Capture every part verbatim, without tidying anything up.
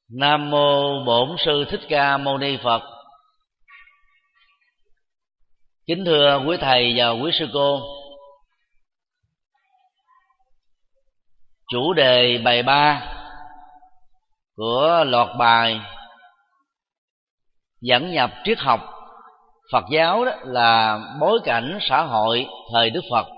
Nam mô Bổn Sư Thích Ca Mâu Ni Phật. Kính thưa quý thầy và quý sư cô, chủ đề bài ba của loạt bài dẫn nhập triết học Phật giáo đó là bối cảnh xã hội thời Đức Phật.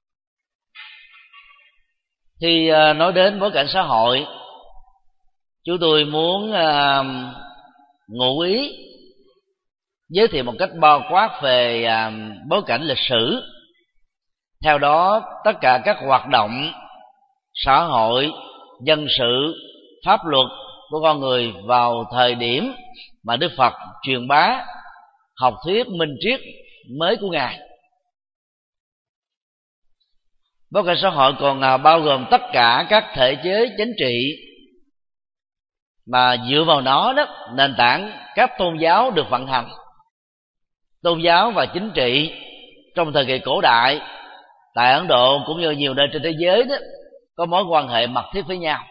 Khi nói đến bối cảnh xã hội, chúng tôi muốn uh, ngụ ý giới thiệu một cách bao quát về uh, bối cảnh lịch sử. Theo đó, tất cả các hoạt động xã hội, dân sự, pháp luật của con người vào thời điểm mà Đức Phật truyền bá học thuyết minh triết mới của Ngài. Bối cảnh xã hội còn uh, bao gồm tất cả các thể chế chính trị mà dựa vào nó đó, nền tảng các tôn giáo được vận hành. Tôn giáo và chính trị trong thời kỳ cổ đại tại Ấn Độ cũng như nhiều nơi trên thế giới đó có mối quan hệ mật thiết với nhau.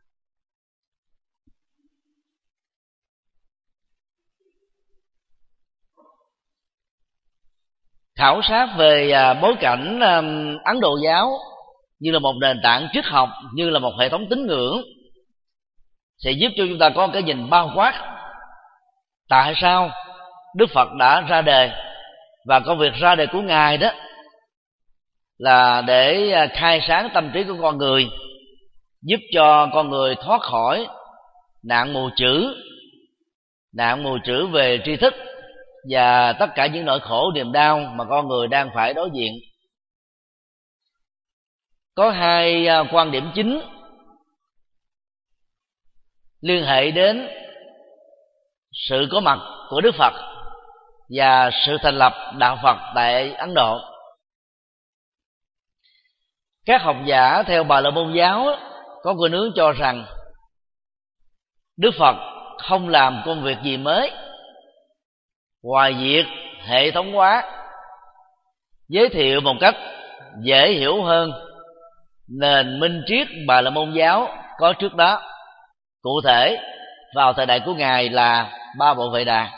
Khảo sát về bối cảnh Ấn Độ giáo như là một nền tảng triết học, như là một hệ thống tín ngưỡng sẽ giúp cho chúng ta có cái nhìn bao quát tại sao Đức Phật đã ra đời, và công việc ra đời của Ngài đó là để khai sáng tâm trí của con người, giúp cho con người thoát khỏi nạn mù chữ, nạn mù chữ về tri thức và tất cả những nỗi khổ niềm đau mà con người đang phải đối diện. Có hai quan điểm chính liên hệ đến sự có mặt của Đức Phật và sự thành lập đạo Phật tại Ấn Độ. Các học giả theo Bà La Môn giáo có khuynh hướng cho rằng Đức Phật không làm công việc gì mới ngoài việc hệ thống hóa, giới thiệu một cách dễ hiểu hơn nền minh triết Bà La Môn giáo có trước đó. Cụ thể, vào thời đại của Ngài là ba bộ Vệ Đà.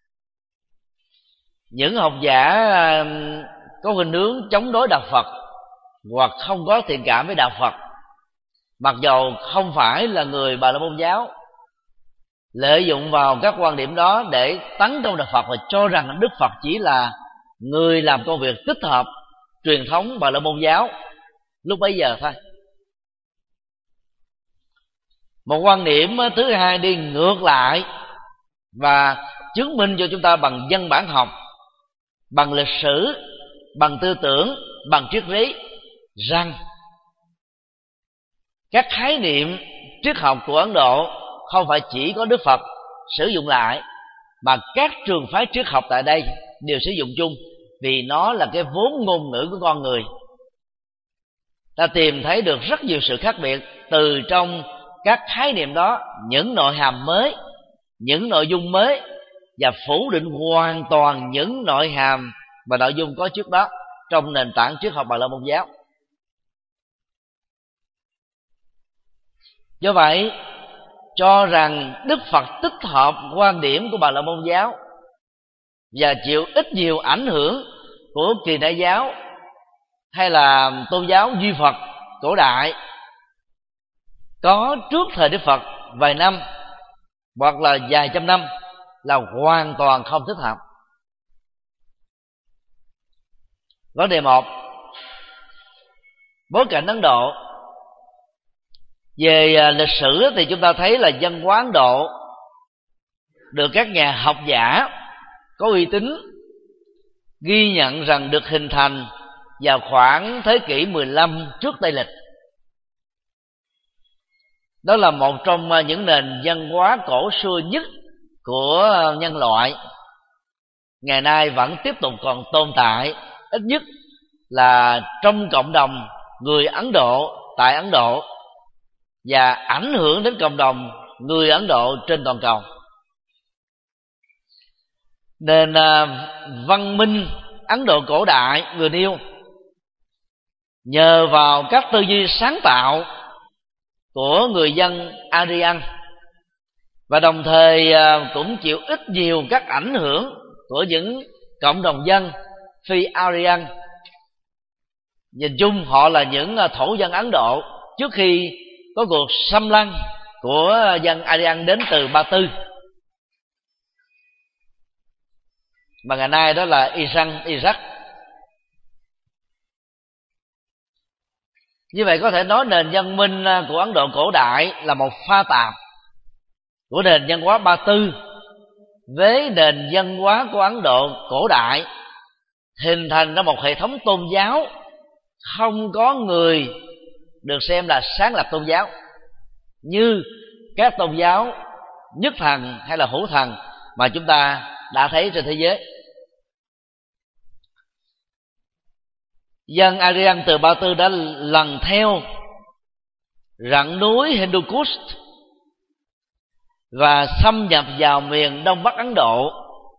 Những học giả có khuynh hướng chống đối đạo Phật hoặc không có thiện cảm với đạo Phật, mặc dầu không phải là người Bà La Môn giáo, lợi dụng vào các quan điểm đó để tấn công đạo Phật và cho rằng Đức Phật chỉ là người làm công việc tích hợp truyền thống Bà La Môn giáo lúc bấy giờ thôi. Một quan điểm thứ hai đi ngược lại và chứng minh cho chúng ta bằng văn bản học, bằng lịch sử, bằng tư tưởng, bằng triết lý rằng các khái niệm triết học của Ấn Độ không phải chỉ có Đức Phật sử dụng lại, mà các trường phái triết học tại đây đều sử dụng chung, vì nó là cái vốn ngôn ngữ của con người. Ta tìm thấy được rất nhiều sự khác biệt từ trong các khái niệm đó, những nội hàm mới, những nội dung mới, và phủ định hoàn toàn những nội hàm và nội dung có trước đó trong nền tảng triết học Bà La Môn giáo. Do vậy, cho rằng Đức Phật tích hợp quan điểm của Bà La Môn giáo và chịu ít nhiều ảnh hưởng của Kỳ Đại giáo hay là tôn giáo Duy Phật cổ đại có trước thời Đức Phật vài năm hoặc là vài trăm năm là hoàn toàn không thích hợp. Vấn đề một, bối cảnh Ấn Độ. Về lịch sử thì chúng ta thấy là văn hóa Ấn Độ được các nhà học giả có uy tín ghi nhận rằng được hình thành vào khoảng thế kỷ mười lăm trước Tây lịch. Đó là một trong những nền văn hóa cổ xưa nhất của nhân loại, ngày nay vẫn tiếp tục còn tồn tại, ít nhất là trong cộng đồng người Ấn Độ tại Ấn Độ, và ảnh hưởng đến cộng đồng người Ấn Độ trên toàn cầu. Nền văn minh Ấn Độ cổ đại vừa nêu nhờ vào các tư duy sáng tạo của người dân Aryan và đồng thời cũng chịu ít nhiều các ảnh hưởng của những cộng đồng dân phi Aryan. Nhìn chung họ là những thổ dân Ấn Độ trước khi có cuộc xâm lăng của dân Aryan đến từ Ba Tư, mà ngày nay đó là Iran, Iraq. Như vậy có thể nói nền văn minh của Ấn Độ cổ đại là một pha tạp của nền văn hóa Ba Tư với nền văn hóa của Ấn Độ cổ đại, hình thành ra một hệ thống tôn giáo không có người được xem là sáng lập tôn giáo như các tôn giáo nhất thần hay là hữu thần mà chúng ta đã thấy trên thế giới. Dân Aryan từ Ba Tư đã lần theo rặng núi Hindu Kush và xâm nhập vào miền Đông Bắc Ấn Độ,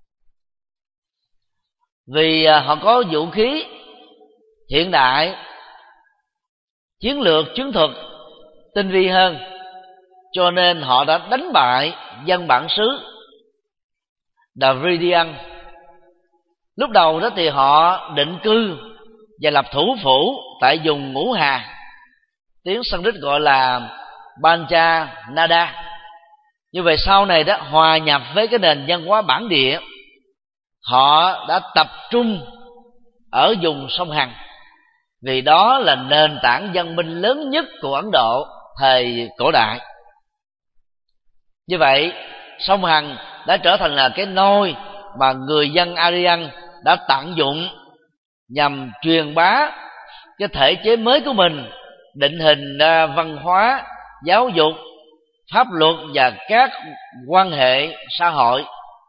vì họ có vũ khí hiện đại, chiến lược chiến thuật tinh vi hơn, cho nên họ đã đánh bại dân bản xứ Dravidian. Lúc đầu đó thì họ định cư và lập thủ phủ tại vùng Ngũ Hà, tiếng Sanskrit gọi là Pancha Nada. Như vậy sau này đó hòa nhập với cái nền văn hóa bản địa, họ đã tập trung ở vùng sông Hằng, vì đó là nền tảng văn minh lớn nhất của Ấn Độ thời cổ đại. Như vậy sông Hằng đã trở thành là cái nôi mà người dân Aryan đã tận dụng nhằm truyền bá cái thể chế mới của mình, định hình văn hóa, giáo dục, pháp luật và các quan hệ xã hội.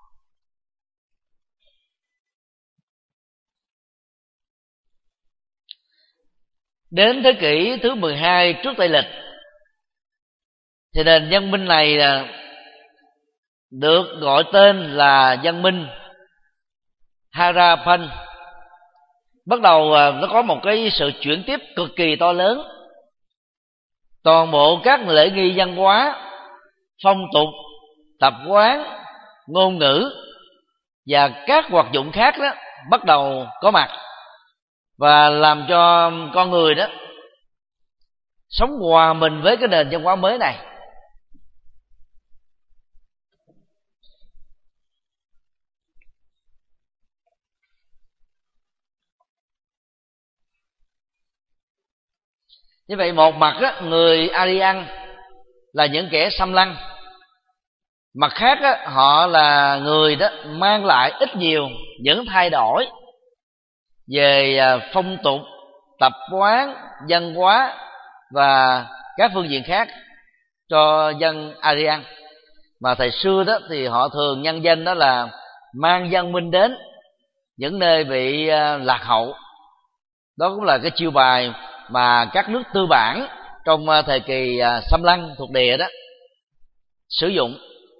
Đến thế kỷ thứ mười hai trước Tây lịch thì nền văn minh này được gọi tên là văn minh Harappan. Bắt đầu nó có một cái sự chuyển tiếp cực kỳ to lớn. Toàn bộ các lễ nghi văn hóa, phong tục, tập quán, ngôn ngữ và các hoạt dụng khác đó bắt đầu có mặt, và làm cho con người đó sống hòa mình với cái nền văn hóa mới này. Như vậy một mặt á, người Aryan là những kẻ xâm lăng, mặt khác á, họ là người đó mang lại ít nhiều những thay đổi về phong tục, tập quán, văn hóa và các phương diện khác cho dân Aryan. Mà thời xưa đó thì họ thường nhân danh đó là mang văn minh đến những nơi bị lạc hậu. Đó cũng là cái chiêu bài mà các nước tư bản trong thời kỳ xâm lăng thuộc địa đó sử dụng.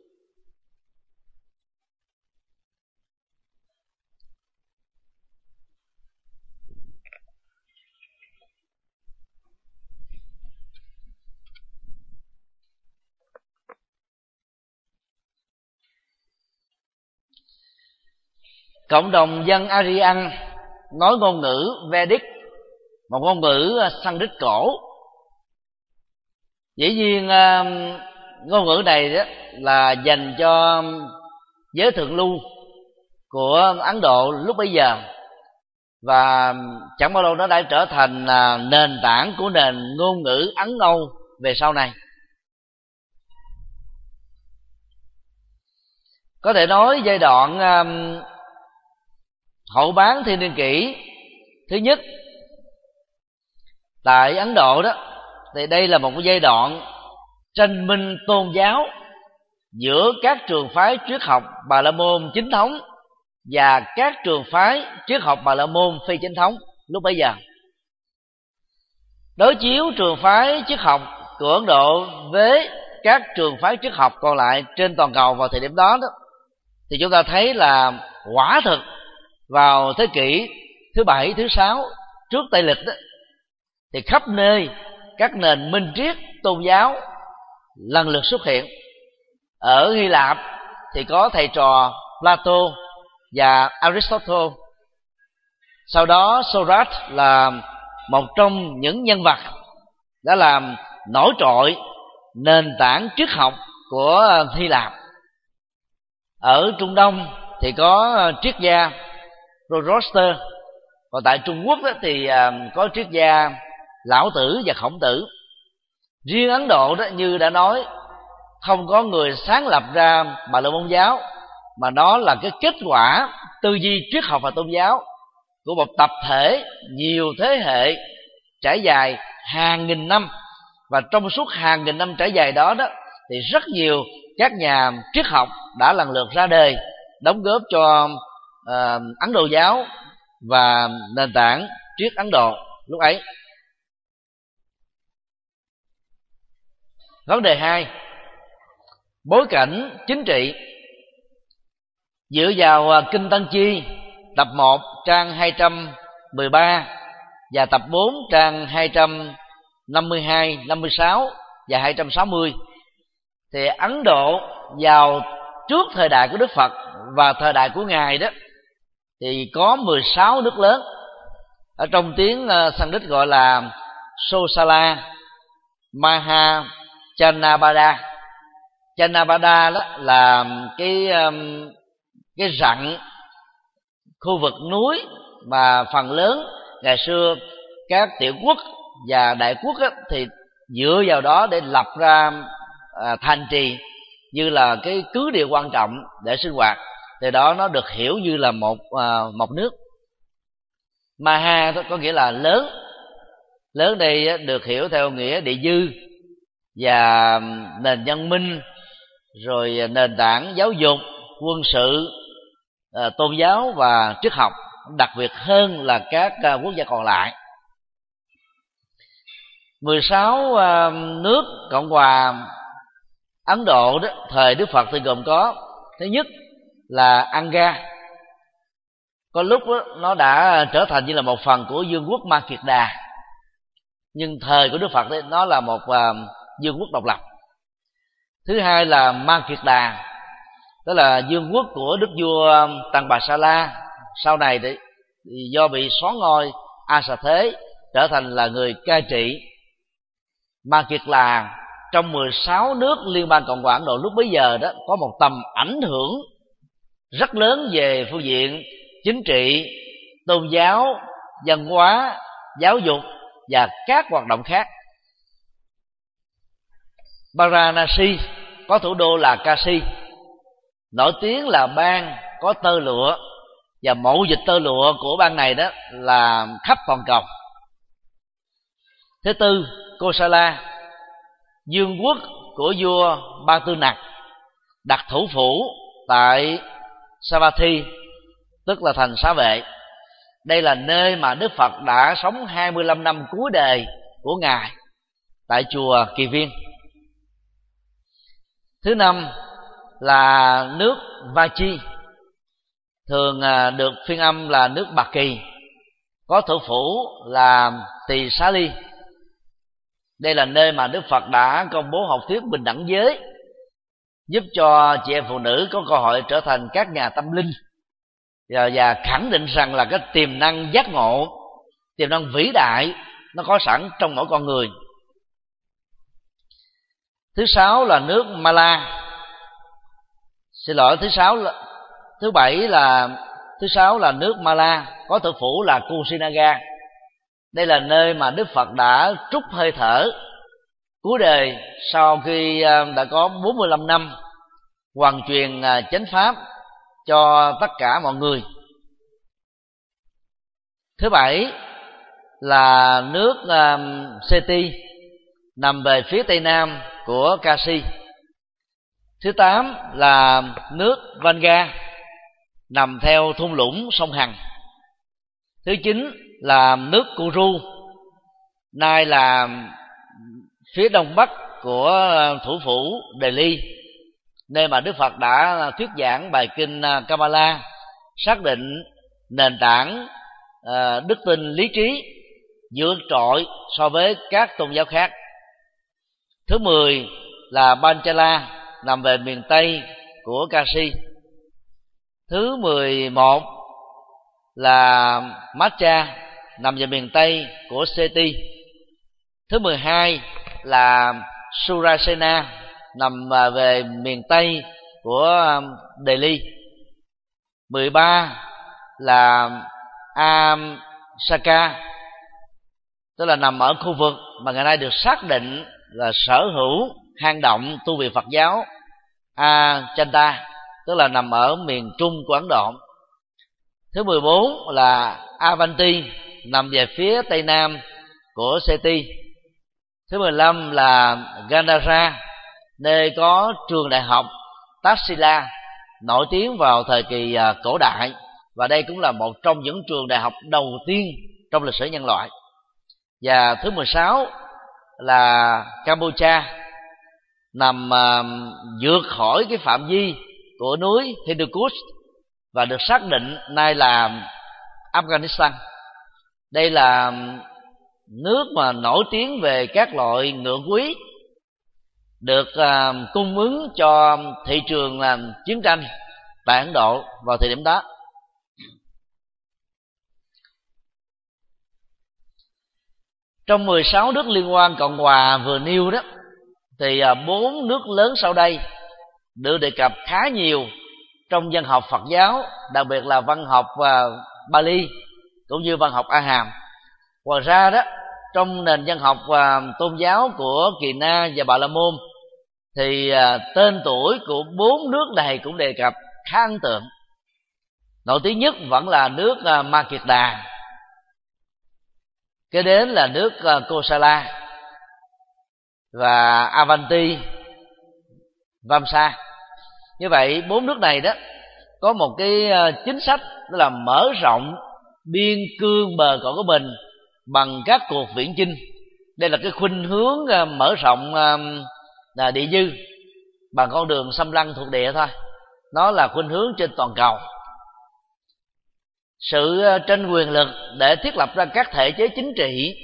Cộng đồng dân Aryan nói ngôn ngữ Vedic, một ngôn ngữ Sanskrit cổ. Dĩ nhiên ngôn ngữ này đó là dành cho giới thượng lưu của Ấn Độ lúc bấy giờ, và chẳng bao lâu nó đã trở thành nền tảng của nền ngôn ngữ Ấn Âu về sau này. Có thể nói giai đoạn hậu bán thiên niên kỷ thứ nhất tại Ấn Độ đó, thì đây là một cái giai đoạn tranh minh tôn giáo giữa các trường phái triết học Bà La Môn chính thống và các trường phái triết học Bà La Môn phi chính thống lúc bấy giờ. Đối chiếu trường phái triết học của Ấn Độ với các trường phái triết học còn lại trên toàn cầu vào thời điểm đó, đó thì chúng ta thấy là quả thực vào thế kỷ thứ bảy, thứ sáu trước Tây lịch đó, thì khắp nơi các nền minh triết tôn giáo lần lượt xuất hiện Ở Hy Lạp thì có thầy trò Plato và Aristotle. Sau đó Socrates là một trong những nhân vật đã làm nổi trội nền tảng triết học của Hy Lạp. Ở Trung Đông thì có triết gia Zoroaster, còn tại Trung Quốc thì có triết gia Lão Tử và Khổng Tử. Riêng Ấn Độ đó, như đã nói, không có người sáng lập ra Bà La Môn giáo, mà nó là cái kết quả tư duy triết học và tôn giáo của một tập thể nhiều thế hệ trải dài hàng nghìn năm. Và trong suốt hàng nghìn năm trải dài đó đó thì rất nhiều các nhà triết học đã lần lượt ra đời, đóng góp cho uh, Ấn Độ giáo và nền tảng triết Ấn Độ lúc ấy. Vấn đề hai, bối cảnh chính trị. Dựa vào Kinh Tăng Chi tập một trang hai trăm mười ba và tập bốn trang hai trăm năm mươi hai, năm mươi sáu và hai trăm sáu mươi, thì Ấn Độ vào trước thời đại của Đức Phật và thời đại của Ngài đó thì có mười sáu nước lớn. Ở trong tiếng Sanskrit gọi là Sosala Maha Chanapada. Chanapada đó là cái cái rặng khu vực núi mà phần lớn ngày xưa các tiểu quốc và đại quốc á, thì dựa vào đó để lập ra à, thành trì như là cái cứ địa quan trọng để sinh hoạt. Từ đó nó được hiểu như là một à, một nước. Maha có nghĩa là lớn. Lớn đây được hiểu theo nghĩa địa dư và nền văn minh, rồi nền tảng giáo dục, quân sự, à, tôn giáo và triết học, đặc biệt hơn là các à, quốc gia còn lại. mười sáu à, nước Cộng hòa Ấn Độ đó thời Đức Phật thì gồm có: thứ nhất là Anga, có lúc đó, nó đã trở thành như là một phần của vương quốc Ma Kiệt Đà, nhưng thời của Đức Phật đấy, nó là một uh, vương quốc độc lập. Thứ hai là Ma Kiệt Đà, đó là vương quốc của đức vua Tần Bà Sa La, sau này thì, thì do bị xóa ngôi A Xà Thế trở thành là người cai trị. Ma Kiệt Đà trong mười sáu nước Liên bang Cộng hòa Ấn Độ lúc bấy giờ đó có một tầm ảnh hưởng rất lớn về phương diện chính trị, tôn giáo, văn hóa, giáo dục và các hoạt động khác. Varanasi có thủ đô là Kashi, nổi tiếng là bang có tơ lụa, và mậu dịch tơ lụa của bang này đó là khắp toàn cầu. Thứ tư, Kosala, vương quốc của vua Ba Tư Nặc, đặt thủ phủ tại Savatthi, tức là thành Xá Vệ. Đây là nơi mà Đức Phật đã sống hai mươi lăm năm cuối đời của Ngài tại chùa Kỳ Viên. Thứ năm là nước Vachi, thường được phiên âm là nước Bạc Kỳ, có thủ phủ là Tỳ Xá Ly. Đây là nơi mà Đức Phật đã công bố học thuyết bình đẳng giới, giúp cho chị em phụ nữ có cơ hội trở thành các nhà tâm linh, và, và khẳng định rằng là cái tiềm năng giác ngộ, tiềm năng vĩ đại nó có sẵn trong mỗi con người. Thứ sáu là nước Mala. Xin lỗi, thứ sáu là, thứ bảy là thứ sáu là nước Mala, có thủ phủ là Kusinaga. Đây là nơi mà Đức Phật đã trút hơi thở cuối đời sau khi đã có bốn mươi lăm năm hoàn truyền chánh pháp cho tất cả mọi người. Thứ bảy là nước um, Seti, nằm về phía tây nam của Kashi. Thứ tám là nước Vanga, nằm theo thung lũng sông Hằng. Thứ chín là nước Kuru, nay là phía đông bắc của thủ phủ Delhi, nơi mà Đức Phật đã thuyết giảng bài kinh Kamala, xác định nền tảng uh, đức tin lý trí vượt trội so với các tôn giáo khác. Thứ mười là Panchala, nằm về miền Tây của Kashi. Thứ mười một là Matcha, nằm về miền Tây của Seti. Thứ mười hai là Surasena, nằm về miền Tây của Delhi. mười ba là Amsaka, tức là nằm ở khu vực mà ngày nay được xác định là sở hữu hang động tu viện Phật giáo Achanta, tức là nằm ở miền trung của Ấn Độ. Thứ mười bốn là Avanti, nằm về phía tây nam của Seti. Thứ mười lăm là Gandhara, nơi có trường đại học Taxila nổi tiếng vào thời kỳ cổ đại, và đây cũng là một trong những trường đại học đầu tiên trong lịch sử nhân loại. Và thứ mười sáu là Campuchia, nằm uh, vượt khỏi cái phạm vi của núi Hindu Kush và được xác định nay là Afghanistan. Đây là nước mà nổi tiếng về các loại ngựa quý, được uh, cung ứng cho thị trường uh, chiến tranh tại Ấn Độ vào thời điểm đó. Trong mười sáu nước liên quan Cộng hòa vừa nêu đó, thì bốn nước lớn sau đây được đề cập khá nhiều trong văn học Phật giáo, đặc biệt là văn học Bali cũng như văn học A Hàm. Ngoài ra đó, trong nền văn học tôn giáo của Kỳ Na và Bà La Môn, thì tên tuổi của bốn nước này cũng đề cập khá ấn tượng. Nổi tiếng nhất vẫn là nước Ma Kiệt Đà, kế đến là nước Kosala và Avanti, Vamsa. Như vậy bốn nước này đó có một cái chính sách, đó là mở rộng biên cương bờ cõi của mình bằng các cuộc viễn chinh. Đây là cái khuynh hướng mở rộng địa dư bằng con đường xâm lăng thuộc địa thôi. Nó là khuynh hướng trên toàn cầu. Sự tranh quyền lực để thiết lập ra các thể chế chính trị,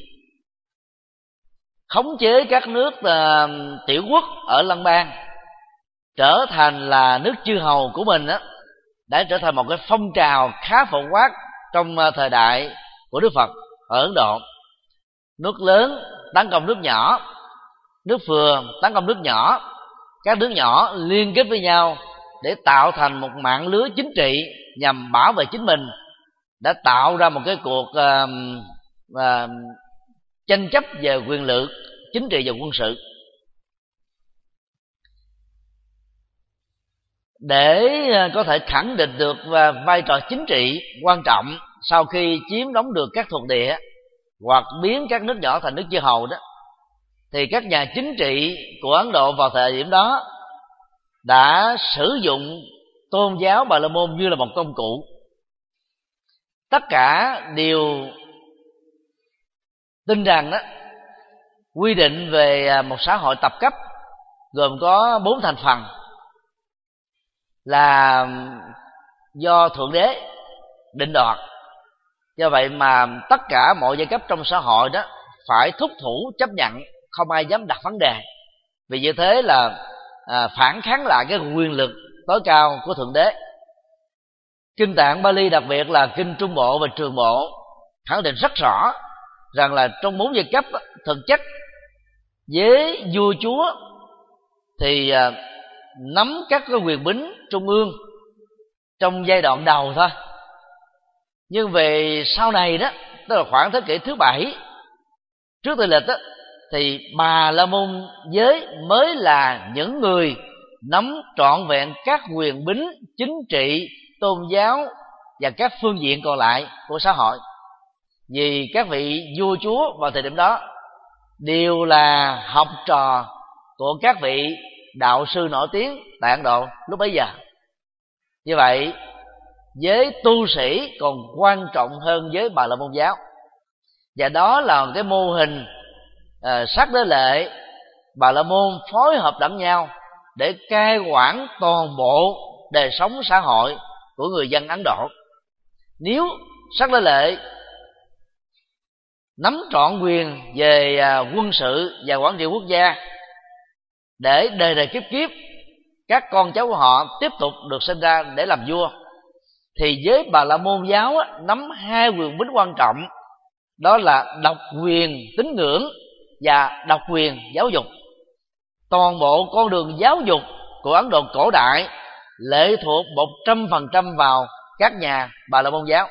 khống chế các nước uh, tiểu quốc ở Lân Bang, trở thành là nước chư hầu của mình đó, đã trở thành một cái phong trào khá phổ quát trong uh, thời đại của Đức Phật ở Ấn Độ. Nước lớn tấn công nước nhỏ, nước vừa tấn công nước nhỏ, các nước nhỏ liên kết với nhau để tạo thành một mạng lưới chính trị nhằm bảo vệ chính mình, đã tạo ra một cái cuộc uh, uh, tranh chấp về quyền lực chính trị và quân sự. Để có thể khẳng định được vai trò chính trị quan trọng sau khi chiếm đóng được các thuộc địa hoặc biến các nước nhỏ thành nước chư hầu đó, thì các nhà chính trị của Ấn Độ vào thời điểm đó đã sử dụng tôn giáo Bà La Môn như là một công cụ. Tất cả đều tin rằng đó, quy định về một xã hội tập cấp gồm có bốn thành phần là do Thượng Đế định đoạt. Do vậy mà tất cả mọi giai cấp trong xã hội đó phải thúc thủ chấp nhận, không ai dám đặt vấn đề, vì như thế là à, phản kháng lại cái quyền lực tối cao của Thượng Đế. Kinh Tạng Bali, đặc biệt là kinh Trung Bộ và Trường Bộ, khẳng định rất rõ rằng là trong bốn giai cấp thực chất với vua chúa thì à, nắm các cái quyền bính trung ương trong giai đoạn đầu thôi, nhưng về sau này đó, tức là khoảng thế kỷ thứ bảy trước Tây lịch đó, thì Bà La Môn giới mới là những người nắm trọn vẹn các quyền bính chính trị, tôn giáo và các phương diện còn lại của xã hội. Vì các vị vua chúa vào thời điểm đó đều là học trò của các vị đạo sư nổi tiếng tại Ấn Độ lúc bấy giờ. Như vậy giới tu sĩ còn quan trọng hơn giới Bà La Môn giáo, và đó là cái mô hình uh, sắc đế lệ Bà La Môn phối hợp lẫn nhau để cai quản toàn bộ đời sống xã hội của người dân Ấn Độ. Nếu sắc đế lệ nắm trọn quyền về uh, quân sự và quản trị quốc gia để đời đời kiếp kiếp các con cháu của họ tiếp tục được sinh ra để làm vua, thì giới Bà La Môn giáo á, nắm hai quyền bính quan trọng, đó là độc quyền tín ngưỡng và độc quyền giáo dục. Toàn bộ con đường giáo dục của Ấn Độ cổ đại lệ thuộc một trăm phần trăm vào các nhà Bà La Môn giáo,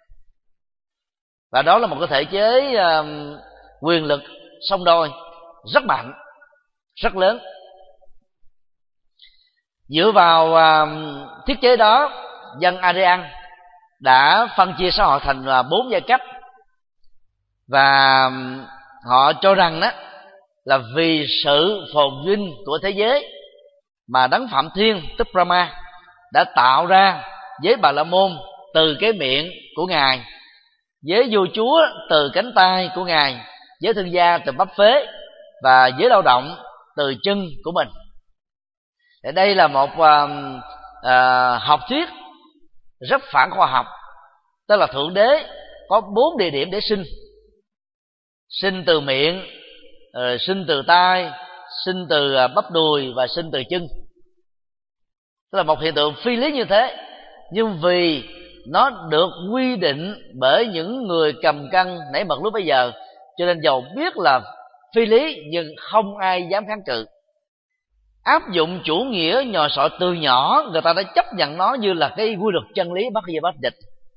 và đó là một cái thể chế uh, quyền lực song đôi rất mạnh, rất lớn. Dựa vào uh, thiết chế đó, dân Aryan đã phân chia xã hội thành bốn giai cấp, và họ cho rằng đó là vì sự phồn vinh của thế giới mà Đấng Phạm Thiên tức Brahma đã tạo ra giới Bà La Môn từ cái miệng của Ngài, giới vua chúa từ cánh tay của Ngài, giới thương gia từ bắp phế, và giới lao động từ chân của mình. Đây là một uh, uh, học thuyết rất phản khoa học, tức là Thượng Đế có bốn địa điểm để sinh: sinh từ miệng, uh, sinh từ tai, sinh từ uh, bắp đùi và sinh từ chân. Tức là một hiện tượng phi lý như thế, nhưng vì nó được quy định bởi những người cầm cân nảy mật lúc bây giờ, cho nên dầu biết là phi lý nhưng không ai dám kháng cự. Áp dụng chủ nghĩa nhò sọ từ nhỏ, người ta đã chấp nhận nó như là cái quy luật chân lý bất di bất dịch,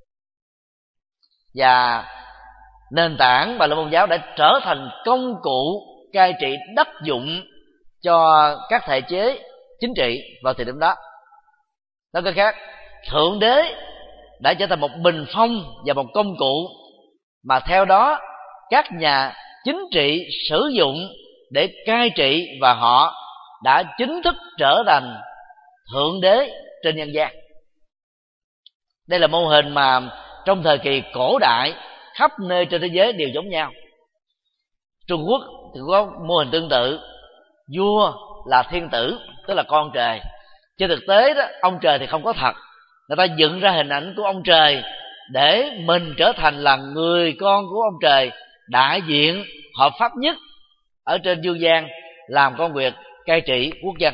và nền tảng Bà La Môn giáo đã trở thành công cụ cai trị đắc dụng cho các thể chế chính trị vào thời điểm đó. Nói cách khác, Thượng Đế đã trở thành một bình phong và một công cụ mà theo đó các nhà chính trị sử dụng để cai trị, và họ đã chính thức trở thành Thượng Đế trên nhân gian. Đây là mô hình mà trong thời kỳ cổ đại khắp nơi trên thế giới đều giống nhau. Trung Quốc thì có mô hình tương tự, vua là thiên tử, tức là con trời. Trên thực tế đó, ông trời thì không có thật, người ta dựng ra hình ảnh của ông trời để mình trở thành là người con của ông trời, đại diện hợp pháp nhất ở trên dương gian, làm công việc cai trị quốc dân.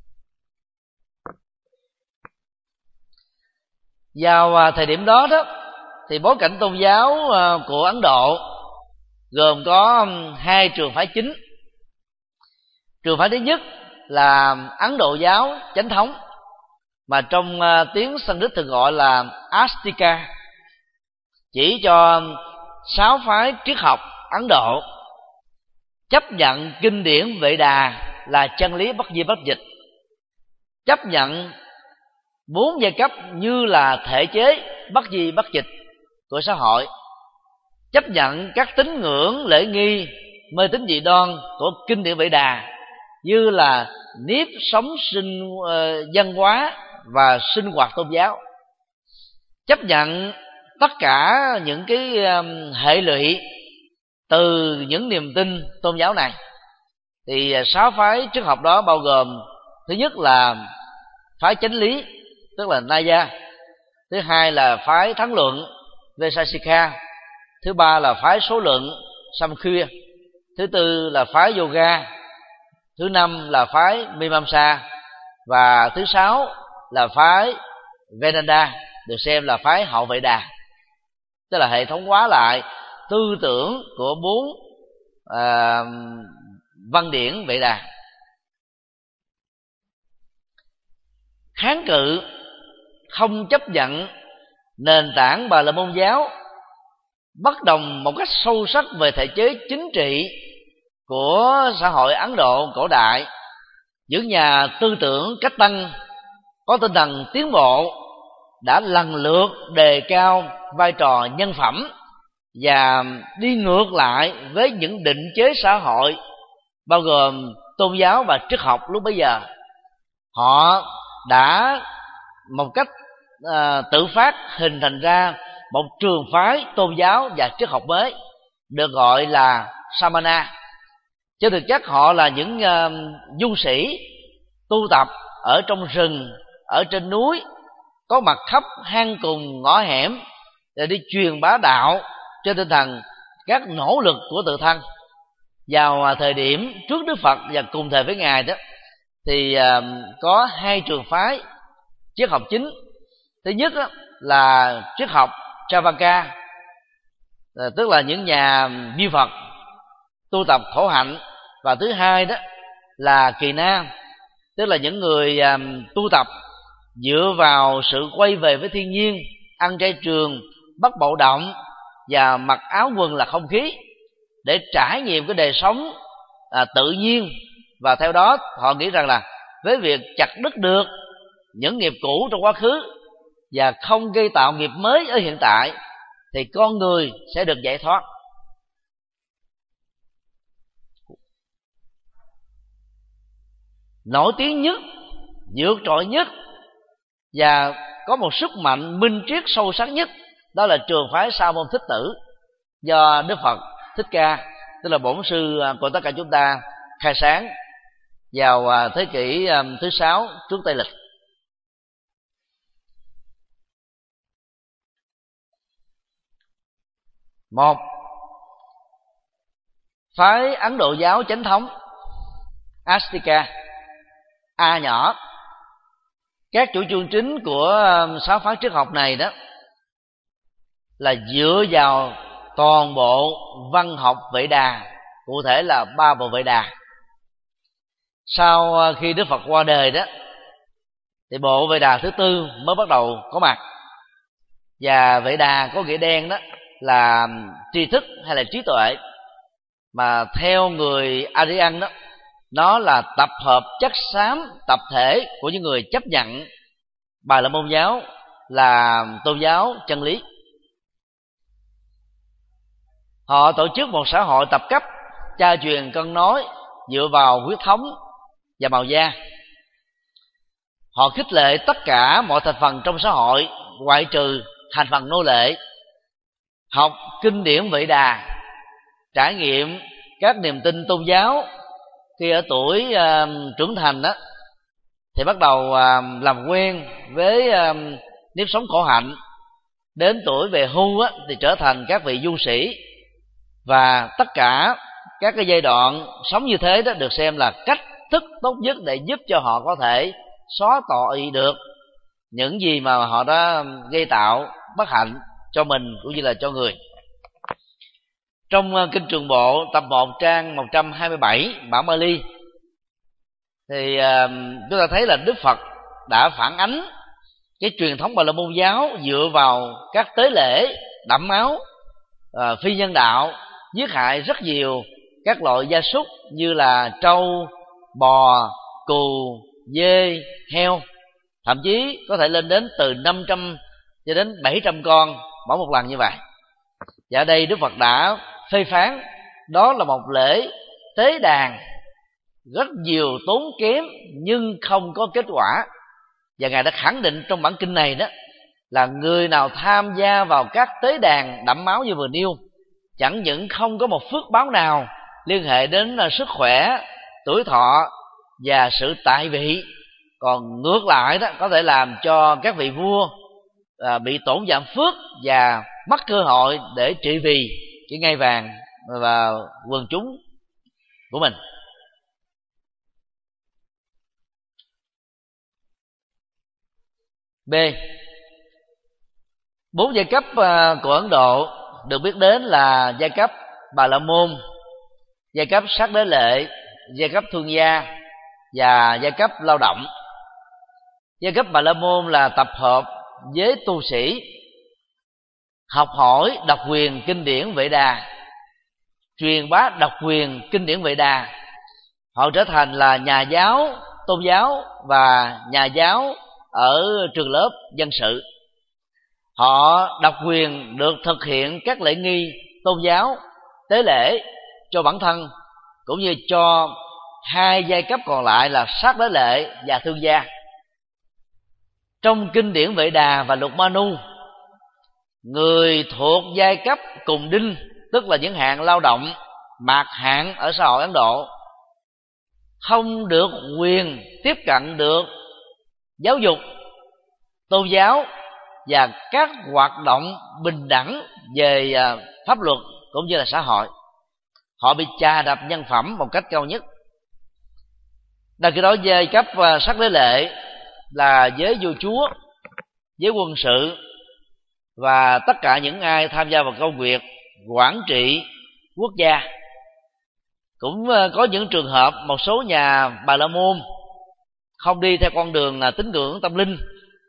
Vào thời điểm đó đó thì bối cảnh tôn giáo của Ấn Độ gồm có hai trường phái chính. Trường phái thứ nhất là Ấn Độ giáo chánh thống, mà trong tiếng Sanskrit thường gọi là Astika, chỉ cho sáu phái triết học Ấn Độ chấp nhận kinh điển Vệ Đà là chân lý bất di bất dịch, chấp nhận bốn giai cấp như là thể chế bất di bất dịch của xã hội, chấp nhận các tín ngưỡng lễ nghi mê tín dị đoan của kinh điển Vệ Đà như là nếp sống sinh uh, văn hóa và sinh hoạt tôn giáo, chấp nhận tất cả những cái um, hệ lụy từ những niềm tin tôn giáo này. Thì sáu phái triết học đó bao gồm: thứ nhất là phái chánh lý, tức là Naya; thứ hai là phái thắng luận, Vaiseshika; thứ ba là phái số luận, Samkhya; thứ tư là phái yoga; thứ năm là phái Mimamsa; và thứ sáu là phái Vedanta, được xem là phái hậu Vệ Đà, tức là hệ thống hóa lại tư tưởng của bốn à, văn điển Vệ Đà. Kháng cự, không chấp nhận nền tảng Bà La Môn giáo bất đồng một cách sâu sắc về thể chế chính trị của xã hội Ấn Độ cổ đại, những nhà tư tưởng cách tăng có tinh thần tiến bộ đã lần lượt đề cao vai trò nhân phẩm và đi ngược lại với những định chế xã hội bao gồm tôn giáo và triết học lúc bấy giờ. Họ đã một cách uh, tự phát hình thành ra một trường phái tôn giáo và triết học mới được gọi là Samana. Chứ thực chất họ là những uh, du sĩ tu tập ở trong rừng, ở trên núi, có mặt khắp hang cùng ngõ hẻm để đi truyền bá đạo trên tinh thần các nỗ lực của tự thân. Vào thời điểm trước Đức Phật và cùng thời với Ngài đó, thì uh, có hai trường phái triết học chính. Thứ nhất đó, là triết học Travaka, uh, tức là những nhà vi Phật tu tập khổ hạnh. Và thứ hai đó là Kỳ Na, tức là những người uh, tu tập dựa vào sự quay về với thiên nhiên, ăn chay trường, bất bạo động và mặc áo quần là không khí, để trải nghiệm cái đời sống à, tự nhiên. Và theo đó họ nghĩ rằng là với việc chặt đứt được những nghiệp cũ trong quá khứ và không gây tạo nghiệp mới ở hiện tại thì con người sẽ được giải thoát. Nổi tiếng nhất, vượt trội nhất và có một sức mạnh minh triết sâu sắc nhất, đó là trường phái Sa môn Thích Tử, do Đức Phật Thích Ca, tức là bổn sư của tất cả chúng ta, khai sáng vào thế kỷ thứ sáu trước Tây lịch. Một, phái Ấn Độ giáo chánh thống Astika, A nhỏ. Các chủ trương chính của sáu phái triết học này đó là dựa vào toàn bộ văn học Vệ Đà, cụ thể là ba bộ Vệ Đà. Sau khi Đức Phật qua đời đó thì bộ Vệ Đà thứ tư mới bắt đầu có mặt. Và Vệ Đà có nghĩa đen đó là tri thức hay là trí tuệ, mà theo người Aryan đó, nó là tập hợp chất xám tập thể của những người chấp nhận Bà La Môn giáo là tôn giáo chân lý. Họ tổ chức một xã hội tập cấp, cha truyền cân nói dựa vào huyết thống và màu da. Họ khích lệ tất cả mọi thành phần trong xã hội, ngoại trừ thành phần nô lệ, học kinh điển Vệ Đà, trải nghiệm các niềm tin tôn giáo. Khi ở tuổi uh, trưởng thành đó thì bắt đầu uh, làm quen với uh, nếp sống khổ hạnh. Đến tuổi về hưu á, thì trở thành các vị du sĩ. Và tất cả các cái giai đoạn sống như thế đó được xem là cách thức tốt nhất để giúp cho họ có thể xóa tội được những gì mà họ đã gây tạo bất hạnh cho mình cũng như là cho người. Trong Kinh Trường Bộ tập một trang một trăm hai mươi bảy bản Bali thì uh, chúng ta thấy là Đức Phật đã phản ánh cái truyền thống Bà La Môn giáo dựa vào các tế lễ đẫm máu, uh, phi nhân đạo, giết hại rất nhiều các loại gia súc như là trâu, bò, cừu, dê, heo, thậm chí có thể lên đến từ năm trăm cho đến bảy trăm con mỗi một lần như vậy. Và ở đây Đức Phật đã phê phán đó là một lễ tế đàn rất nhiều tốn kém nhưng không có kết quả. Và Ngài đã khẳng định trong bản kinh này đó là người nào tham gia vào các tế đàn đẫm máu như vừa nêu chẳng những không có một phước báo nào liên hệ đến sức khỏe, tuổi thọ và sự tại vị, còn ngược lại đó có thể làm cho các vị vua à, bị tổn giảm phước và mất cơ hội để trị vì cái ngai vàng và quần chúng của mình. B. Bốn giai cấp của Ấn Độ được biết đến là giai cấp Bà La Môn, giai cấp sát đế lệ, giai cấp thương gia và giai cấp lao động. Giai cấp Bà La Môn là tập hợp với tu sĩ học hỏi độc quyền kinh điển Vệ Đà, truyền bá độc quyền kinh điển Vệ Đà. Họ trở thành là nhà giáo tôn giáo và nhà giáo ở trường lớp dân sự. Họ độc quyền được thực hiện các lễ nghi tôn giáo, tế lễ cho bản thân cũng như cho hai giai cấp còn lại là sát đế lệ và thương gia. Trong kinh điển Vệ Đà và Luật Manu, người thuộc giai cấp cùng đinh, tức là những hạng lao động mạt hạng ở xã hội Ấn Độ, không được quyền tiếp cận được giáo dục, tôn giáo và các hoạt động bình đẳng về pháp luật cũng như là xã hội. Họ bị chà đạp nhân phẩm một cách cao nhất. Đang khi đó giai cấp sắc đế lệ là giới vua chúa, giới quân sự và tất cả những ai tham gia vào công việc quản trị quốc gia. Cũng có những trường hợp một số nhà Bà La Môn không đi theo con đường tín ngưỡng tâm linh,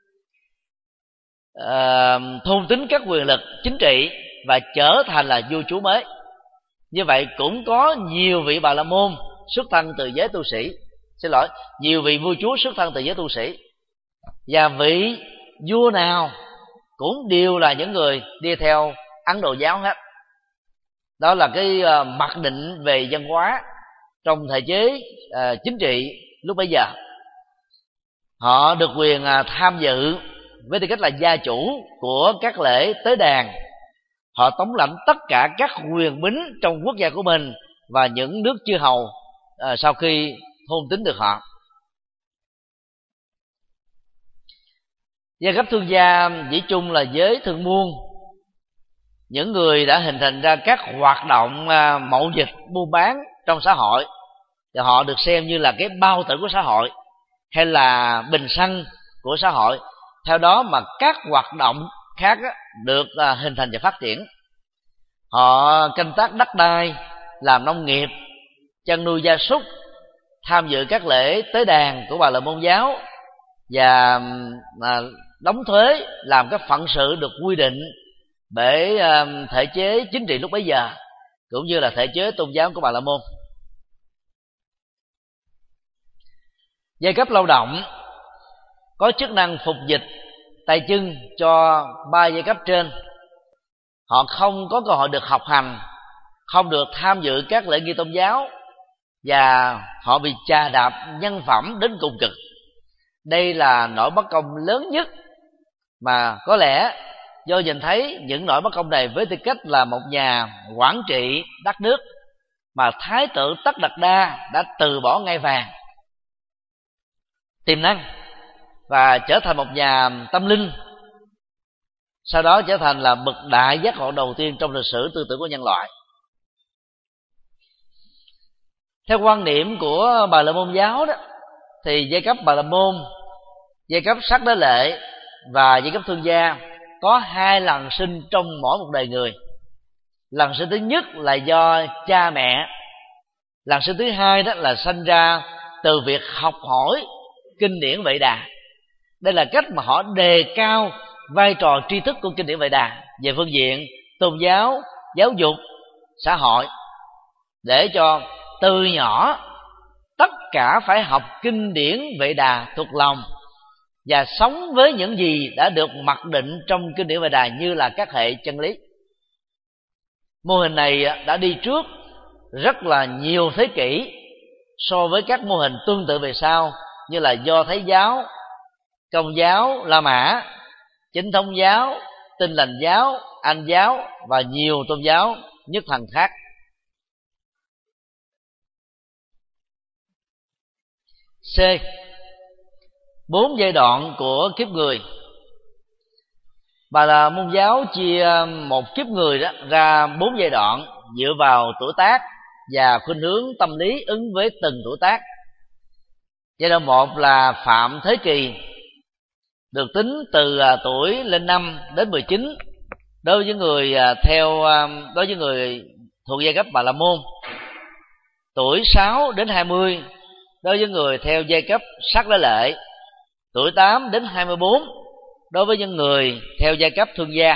à, thôn tính các quyền lực chính trị và trở thành là vua chúa mới. Như vậy cũng có nhiều vị Bà La Môn xuất thân từ giới tu sĩ, xin lỗi, nhiều vị vua chúa xuất thân từ giới tu sĩ, và vị vua nào cũng đều là những người đi theo Ấn Độ giáo hết. Đó là cái uh, mặc định về văn hóa trong thể chế uh, chính trị lúc bấy giờ. Họ được quyền uh, tham dự với tư cách là gia chủ của các lễ tế đàn. Họ tống lãnh tất cả các quyền bính trong quốc gia của mình và những nước chư hầu uh, sau khi thôn tính được họ. Giai cấp thương gia chỉ chung là giới thương buôn, những người đã hình thành ra các hoạt động mậu dịch buôn bán trong xã hội, và họ được xem như là cái bao tử của xã hội hay là bình xăng của xã hội. Theo đó mà các hoạt động khác được hình thành và phát triển. Họ canh tác đất đai, làm nông nghiệp, chăn nuôi gia súc, tham dự các lễ tế đàn của Bà La Môn giáo và đóng thuế, làm các phận sự được quy định bởi thể chế chính trị lúc bấy giờ cũng như là thể chế tôn giáo của Bà La Môn. Giai cấp lao động có chức năng phục dịch tay chân cho ba giai cấp trên. Họ không có cơ hội được học hành, không được tham dự các lễ nghi tôn giáo, và họ bị chà đạp nhân phẩm đến cùng cực. Đây là nỗi bất công lớn nhất mà có lẽ do nhìn thấy những nỗi bất công này với tư cách là một nhà quản trị đất nước mà Thái tử Tất Đạt Đa đã từ bỏ ngai vàng tiềm năng và trở thành một nhà tâm linh, sau đó trở thành là bậc đại giác ngộ đầu tiên trong lịch sử tư tưởng của nhân loại. Theo quan niệm của Bà La Môn giáo đó, thì giai cấp Bà La Môn, giai cấp sắc đế lệ và giai cấp thương gia có hai lần sinh trong mỗi một đời người. Lần sinh thứ nhất là do cha mẹ, lần sinh thứ hai đó là sinh ra từ việc học hỏi kinh điển Vệ Đà. Đây là cách mà họ đề cao vai trò tri thức của kinh điển Vệ Đà về phương diện tôn giáo, giáo dục, xã hội, để cho từ nhỏ tất cả phải học kinh điển Vệ Đà thuộc lòng và sống với những gì đã được mặc định trong kinh điển Vệ Đà như là các hệ chân lý. Mô hình này đã đi trước rất là nhiều thế kỷ so với các mô hình tương tự về sau, như là Do Thái giáo, Công giáo, La Mã, Chính thống giáo, Tin lành giáo, Anh giáo và nhiều tôn giáo nhất thần khác. C. Bốn giai đoạn của kiếp người. Bà La Môn giáo chia một kiếp người đó ra bốn giai đoạn dựa vào tuổi tác và khuynh hướng tâm lý ứng với từng tuổi tác. Giai đoạn một là phạm thế kỳ, được tính từ tuổi lên năm đến mười chín đối với người theo đối với người thuộc giai cấp Bà La Môn, tuổi sáu đến hai mươi đối với người theo giai cấp sắc đế lệ, tuổi tám đến hai mươi bốn đối với những người theo giai cấp thương gia.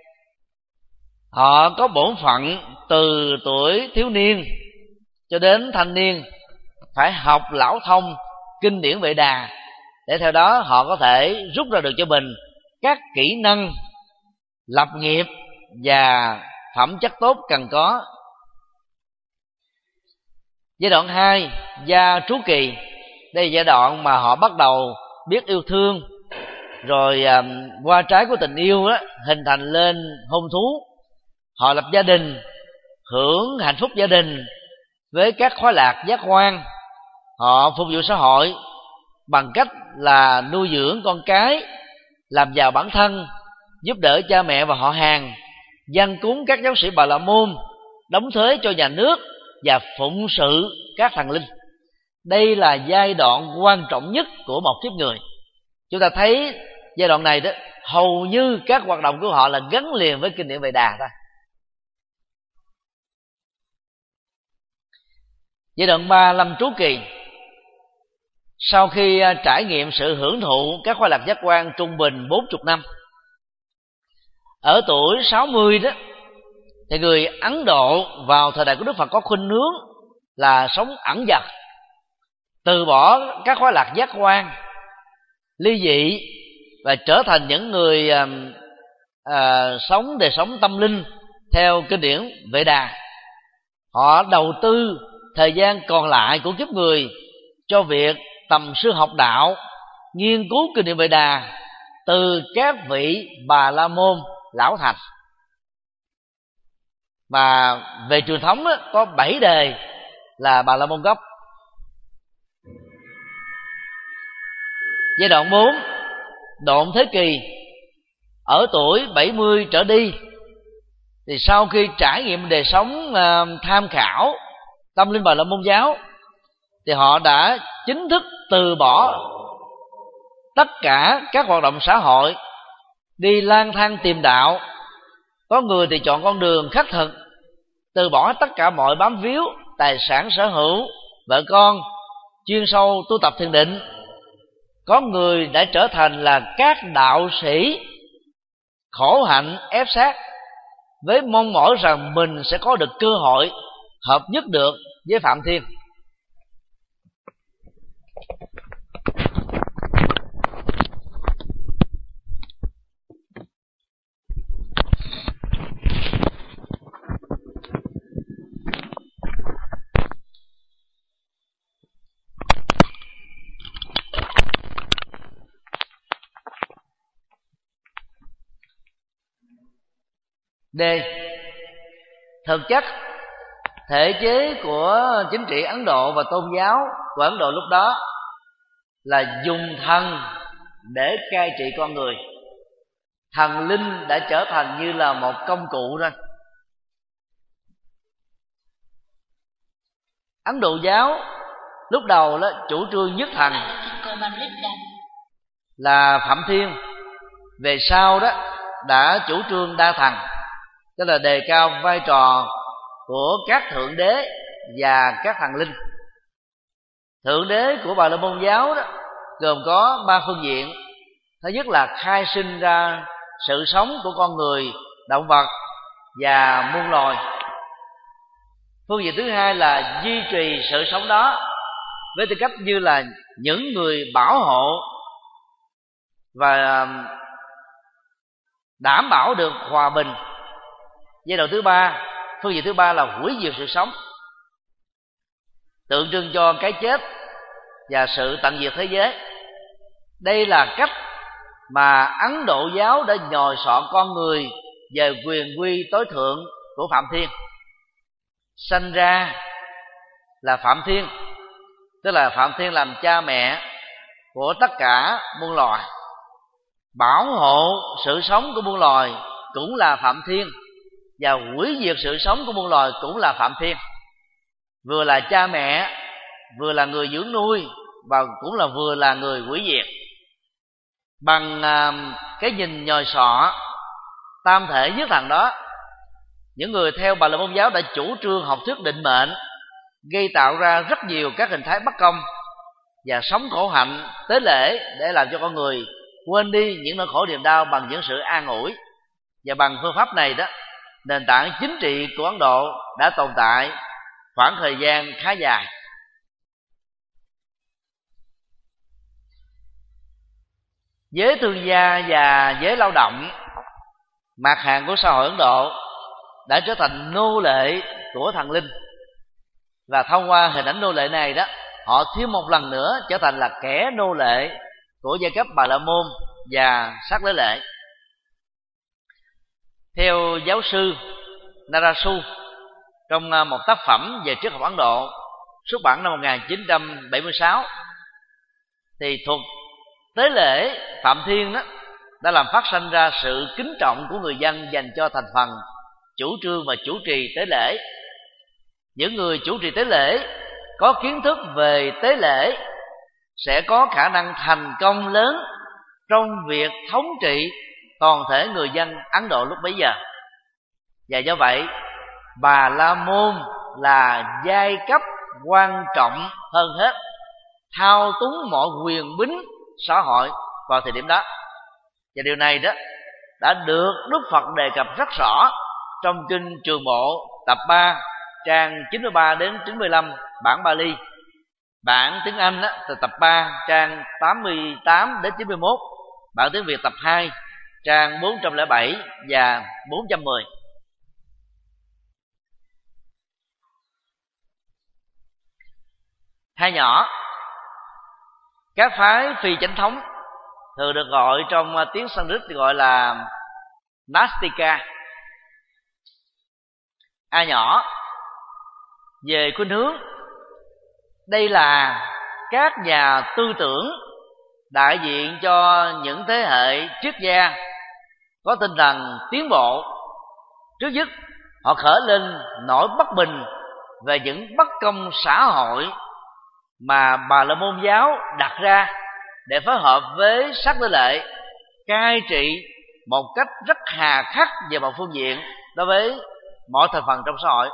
Họ có bổn phận từ tuổi thiếu niên cho đến thanh niên phải học lão thông kinh điển Vệ Đà, để theo đó họ có thể rút ra được cho mình các kỹ năng lập nghiệp và phẩm chất tốt cần có. Giai đoạn hai, gia trú kỳ. Đây là giai đoạn mà họ bắt đầu biết yêu thương, rồi à, qua trái của tình yêu đó, hình thành lên hôn thú. Họ lập gia đình, hưởng hạnh phúc gia đình với các khoái lạc giác quan. Họ phục vụ xã hội bằng cách là nuôi dưỡng con cái, làm giàu bản thân, giúp đỡ cha mẹ và họ hàng, dâng cúng các giáo sĩ Bà La Môn, đóng thuế cho nhà nước và phụng sự các thần linh. Đây là giai đoạn quan trọng nhất của một kiếp người. Chúng ta thấy giai đoạn này đó, hầu như các hoạt động của họ là gắn liền với kinh điển Vệ Đà thôi. Giai đoạn ba, lâm trú kỳ. Sau khi trải nghiệm sự hưởng thụ các khoái lạc giác quan trung bình bốn mươi năm, ở tuổi sáu mươi đó, thì người Ấn Độ vào thời đại của Đức Phật có khuynh hướng là sống ẩn dật, từ bỏ các khoái lạc giác quan, ly dị, và trở thành những người à, à, sống đời sống tâm linh theo kinh điển Vệ Đà. Họ đầu tư thời gian còn lại của kiếp người cho việc tầm sư học đạo, nghiên cứu kinh điển Vệ Đà từ các vị Bà La Môn lão thành. Và về truyền thống đó, có bảy đời là Bà La Môn gốc. Giai đoạn bốn, độn thế kỳ. Ở tuổi bảy mươi trở đi, thì sau khi trải nghiệm đời sống uh, tham khảo tâm linh Bà La Môn giáo, thì họ đã chính thức từ bỏ tất cả các hoạt động xã hội, đi lang thang tìm đạo. Có người thì chọn con đường khắc thực, từ bỏ tất cả mọi bám víu tài sản sở hữu, vợ con, chuyên sâu tu tập thiền định. Có người đã trở thành là các đạo sĩ khổ hạnh ép sát, với mong mỏi rằng mình sẽ có được cơ hội hợp nhất được với Phạm Thiên. D. Thực chất, thể chế của chính trị Ấn Độ và tôn giáo của Ấn Độ lúc đó là dùng thần để cai trị con người. Thần linh đã trở thành như là một công cụ thôi. Ấn Độ giáo lúc đầu đó chủ trương nhất thần là Phạm Thiên, về sau đó đã chủ trương đa thần, tức là đề cao vai trò của các thượng đế và các thần linh. Thượng đế của Bà La Môn giáo đó gồm có ba phương diện. Thứ nhất là khai sinh ra sự sống của con người, động vật và muôn loài. Phương diện thứ hai là duy trì sự sống đó với tư cách như là những người bảo hộ và đảm bảo được hòa bình. Giai đoạn thứ ba, phương diện thứ ba là hủy diệt sự sống, tượng trưng cho cái chết và sự tận diệt thế giới. Đây là cách mà Ấn Độ giáo đã nhồi sọ con người về quyền quy tối thượng của Phạm Thiên. Sanh ra là Phạm Thiên, tức là Phạm Thiên làm cha mẹ của tất cả muôn loài. Bảo hộ sự sống của muôn loài cũng là Phạm Thiên, và hủy diệt sự sống của muôn loài cũng là Phạm Thiên. Vừa là cha mẹ, vừa là người dưỡng nuôi, và cũng là vừa là người hủy diệt. Bằng uh, cái nhìn nhồi sọ tam thể nhất thần đó, những người theo Bà La Môn giáo đã chủ trương học thuyết định mệnh, gây tạo ra rất nhiều các hình thái bất công và sống khổ hạnh tế lễ, để làm cho con người quên đi những nỗi khổ niềm đau bằng những sự an ủi. Và bằng phương pháp này đó, nền tảng chính trị của Ấn Độ đã tồn tại khoảng thời gian khá dài. Giới thương gia và giới lao động, mặt hàng của xã hội Ấn Độ, đã trở thành nô lệ của thần linh. Và thông qua hình ảnh nô lệ này đó, họ thêm một lần nữa trở thành là kẻ nô lệ của giai cấp Bà La Môn và sắc lễ lệ. Theo giáo sư Narasu, trong một tác phẩm về triết học Ấn Độ xuất bản năm một nghìn chín trăm bảy mươi sáu, thì thuật tế lễ Phạm Thiên đó đã làm phát sinh ra sự kính trọng của người dân dành cho thành phần chủ trương và chủ trì tế lễ. Những người chủ trì tế lễ có kiến thức về tế lễ sẽ có khả năng thành công lớn trong việc thống trị toàn thể người dân Ấn Độ lúc bấy giờ. Và do vậy, Bà La Môn là giai cấp quan trọng hơn hết, thao túng mọi quyền bính xã hội vào thời điểm đó. Và điều này đó đã được Đức Phật đề cập rất rõ trong kinh Trường Bộ tập ba trang chín mươi ba đến chín mươi lăm bản Bali. Bản tiếng Anh đó, từ tập ba trang tám mươi tám đến chín mươi mốt, bản tiếng Việt tập hai trang bốn trăm lẻ bảy và bốn trăm mười. Hai nhỏ, các phái phi chánh thống thường được gọi trong tiếng Sanskrit gọi là Nastika. A nhỏ về khuynh hướng, đây là các nhà tư tưởng đại diện cho những thế hệ triết gia có tinh thần tiến bộ. Trước nhất, họ khởi lên nỗi bất bình về những bất công xã hội mà Bà La Môn giáo đặt ra để phối hợp với sắc tế lệ cai trị một cách rất hà khắc về một phương diện đối với mọi thành phần trong xã hội.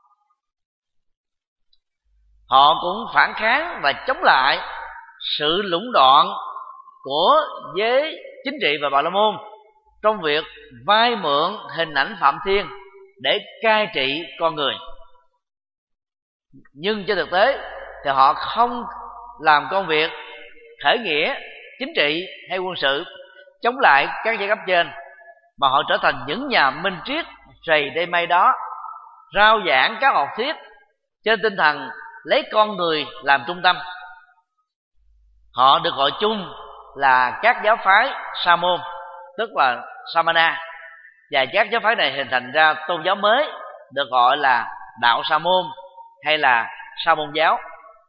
Họ cũng phản kháng và chống lại sự lũng đoạn của giới chính trị và Bà La Môn trong việc vay mượn hình ảnh Phạm Thiên để cai trị con người. Nhưng trên thực tế thì họ không làm công việc khởi nghĩa chính trị hay quân sự chống lại các giai cấp trên, mà họ trở thành những nhà minh triết rầy đây may đó, rao giảng các học thuyết trên tinh thần lấy con người làm trung tâm. Họ được gọi chung là các giáo phái Sa môn, tức là Samana, và các giáo phái này hình thành ra tôn giáo mới được gọi là đạo Sa môn hay là Sa môn giáo.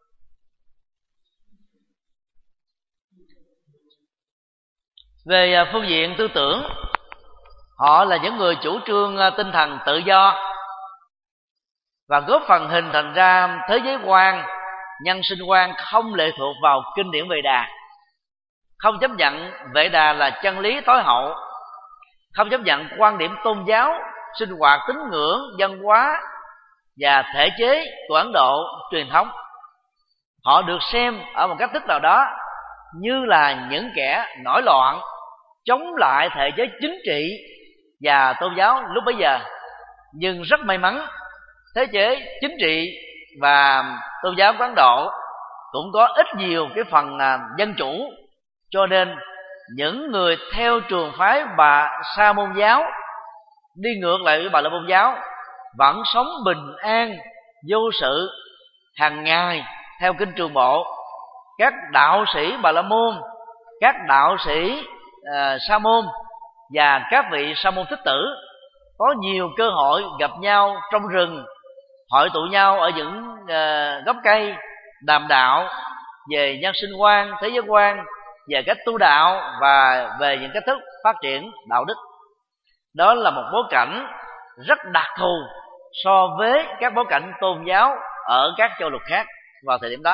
Về phương diện tư tưởng, họ là những người chủ trương tinh thần tự do và góp phần hình thành ra thế giới quan, nhân sinh quan không lệ thuộc vào kinh điển Vệ Đà, không chấp nhận Vệ Đà là chân lý tối hậu, không chấp nhận quan điểm tôn giáo, sinh hoạt tín ngưỡng, văn hóa và thể chế của Ấn Độ truyền thống. Họ được xem ở một cách thức nào đó như là những kẻ nổi loạn chống lại thể chế chính trị và tôn giáo lúc bấy giờ. Nhưng rất may mắn, thế chế chính trị và tôn giáo của Ấn Độ cũng có ít nhiều cái phần dân chủ, cho nên những người theo trường phái Bà Sa môn giáo đi ngược lại với Bà La môn giáo vẫn sống bình an vô sự hàng ngày theo kinh Trường Bộ. Các đạo sĩ Bà La môn, các đạo sĩ uh, Sa môn và các vị Sa môn thích tử có nhiều cơ hội gặp nhau trong rừng, hội tụ nhau ở những uh, gốc cây, đàm đạo về nhân sinh quan, thế giới quan, về cách tu đạo và về những cách thức phát triển đạo đức. Đó là một bối cảnh rất đặc thù so với các bối cảnh tôn giáo ở các châu lục khác vào thời điểm đó.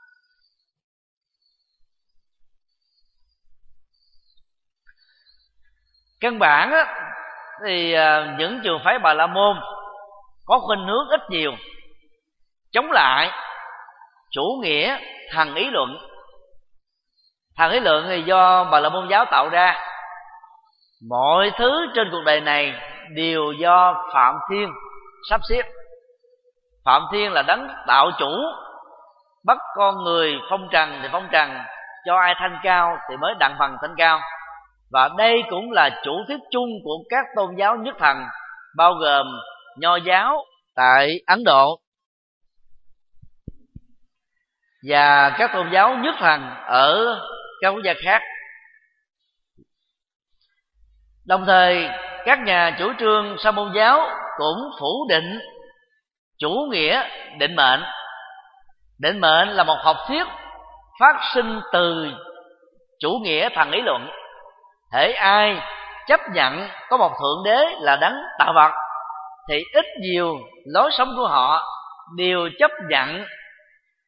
Căn bản á, thì những trường phái Bà La môn có khuynh hướng ít nhiều chống lại chủ nghĩa thần ý luận. Thần ý luận thì do Bà La môn giáo tạo ra. Mọi thứ trên cuộc đời này đều do Phạm Thiên sắp xếp. Phạm Thiên là đấng tạo chủ, bắt con người phong trần thì phong trần, cho ai thanh cao thì mới đặng phần thanh cao. Và đây cũng là chủ thuyết chung của các tôn giáo nhất thần, bao gồm Nho giáo tại Ấn Độ và các tôn giáo nhất thần ở các quốc gia khác. Đồng thời, các nhà chủ trương Sa môn giáo cũng phủ định chủ nghĩa định mệnh. Định mệnh là một học thuyết phát sinh từ chủ nghĩa thần ý luận. Hễ ai chấp nhận có một thượng đế là đấng tạo vật thì ít nhiều lối sống của họ đều chấp nhận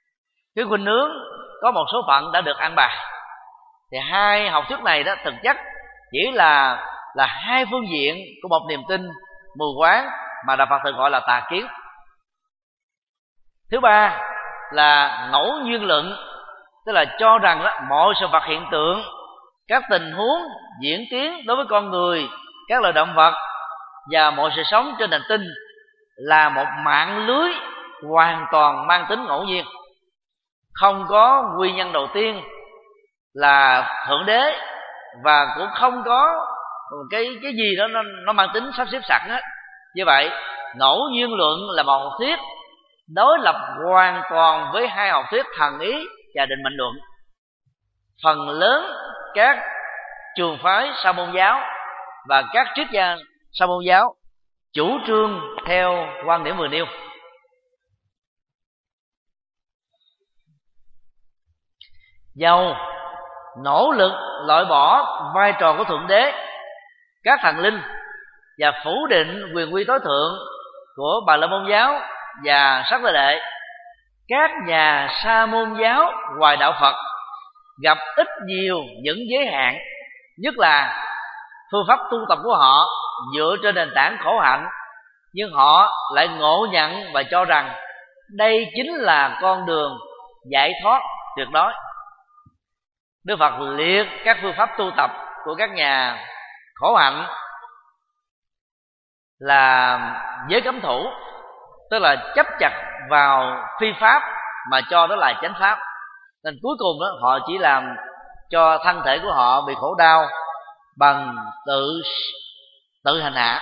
cái khuynh hướng có một số phận đã được an bài. Thì hai học thuyết này đó thực chất chỉ là là hai phương diện của một niềm tin mù quáng mà Đạo Phật thường gọi là tà kiến. Thứ ba là ngẫu nhiên luận, tức là cho rằng đó, mọi sự vật hiện tượng, các tình huống diễn tiến đối với con người, các loài động vật và mọi sự sống trên hành tinh là một mạng lưới hoàn toàn mang tính ngẫu nhiên, không có nguyên nhân đầu tiên là thượng đế, và cũng không có cái cái gì đó nó, nó mang tính sắp xếp sẵn hết. Như vậy ngẫu nhiên luận là một học thuyết đối lập hoàn toàn với hai học thuyết thần ý và định mệnh luận. Phần lớn các trường phái sa môn giáo và các triết gia sa môn giáo chủ trương theo quan điểm vừa nêu. Dầu nỗ lực loại bỏ vai trò của thượng đế, các thần linh và phủ định quyền uy tối thượng của Bà La Môn giáo và Sắc Tơ Đệ, các nhà sa môn giáo ngoài đạo Phật gặp ít nhiều những giới hạn, nhất là phương pháp tu tập của họ dựa trên nền tảng khổ hạnh, nhưng họ lại ngộ nhận và cho rằng đây chính là con đường giải thoát tuyệt đối. Đức Phật liệt các phương pháp tu tập của các nhà khổ hạnh là giới cấm thủ, tức là chấp chặt vào phi pháp mà cho đó là chánh pháp. Nên cuối cùng đó, họ chỉ làm cho thân thể của họ bị khổ đau bằng tự tự hành hạ.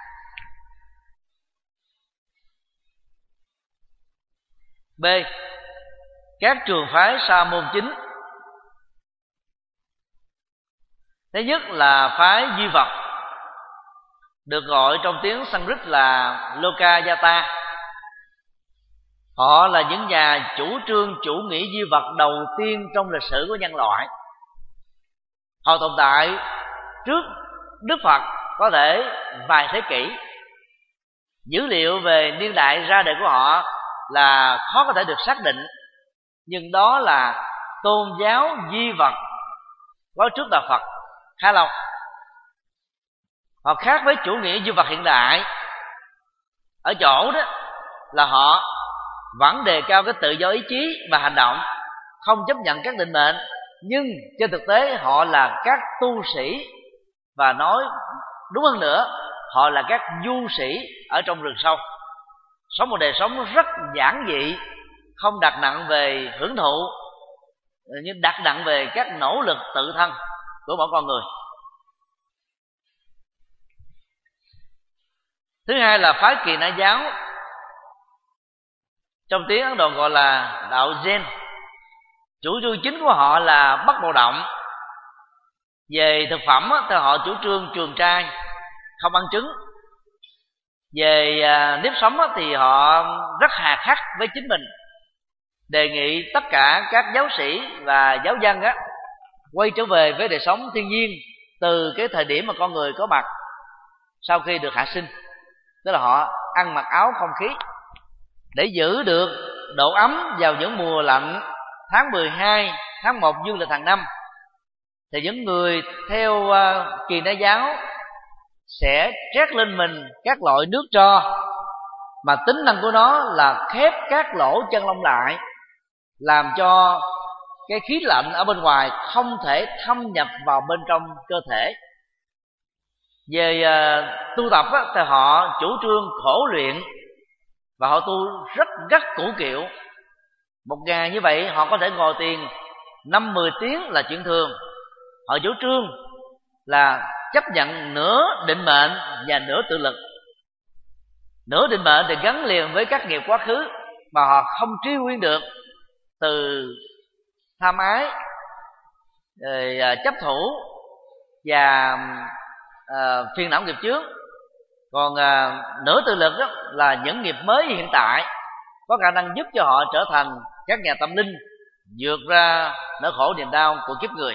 B. Các trường phái sa môn chính. Thứ nhất là phái duy vật, được gọi trong tiếng Sanskrit là Lokayata. Họ là những nhà chủ trương chủ nghĩa duy vật đầu tiên trong lịch sử của nhân loại. Họ tồn tại trước Đức Phật có thể vài thế kỷ. Dữ liệu về niên đại ra đời của họ là khó có thể được xác định, nhưng đó là tôn giáo duy vật có trước đạo Phật khá lâu. Họ khác với chủ nghĩa duy vật hiện đại ở chỗ đó là họ vẫn đề cao cái tự do ý chí và hành động, không chấp nhận các định mệnh, nhưng trên thực tế họ là các tu sĩ, và nói đúng hơn nữa, họ là các du sĩ ở trong rừng sâu, sống một đời sống rất giản dị, không đặt nặng về hưởng thụ, nhưng đặt nặng về các nỗ lực tự thân của mỗi con người. Thứ hai là phái Kỳ Na giáo, trong tiếng Ấn Độ gọi là đạo Zen. Chủ trương chính của họ là bất bạo động. Về thực phẩm thì họ chủ trương trường trai, không ăn trứng. Về nếp sống thì họ rất hà khắc với chính mình, đề nghị tất cả các giáo sĩ và giáo dân á quay trở về với đời sống thiên nhiên từ cái thời điểm mà con người có mặt sau khi được hạ sinh. Tức là họ ăn mặc áo không khí để giữ được độ ấm vào những mùa lạnh tháng mười hai, tháng một dương lịch hàng năm. Thì những người theo uh, Kỳ Na giáo sẽ trét lên mình các loại nước tro mà tính năng của nó là khép các lỗ chân lông lại, làm cho cái khí lạnh ở bên ngoài không thể thâm nhập vào bên trong cơ thể. Về uh, tu tập á, thì họ chủ trương khổ luyện, và họ tu rất rất củ kiệu. Một ngày như vậy họ có thể ngồi thiền năm mười tiếng là chuyện thường. Họ chủ trương là chấp nhận nửa định mệnh và nửa tự lực. Nửa định mệnh thì gắn liền với các nghiệp quá khứ mà họ không truy nguyên được, từ tham ái, rồi chấp thủ và uh, phiền não nghiệp trước. Còn uh, nửa tự lực đó là những nghiệp mới hiện tại có khả năng giúp cho họ trở thành các nhà tâm linh, vượt ra nỗi khổ niềm đau của kiếp người.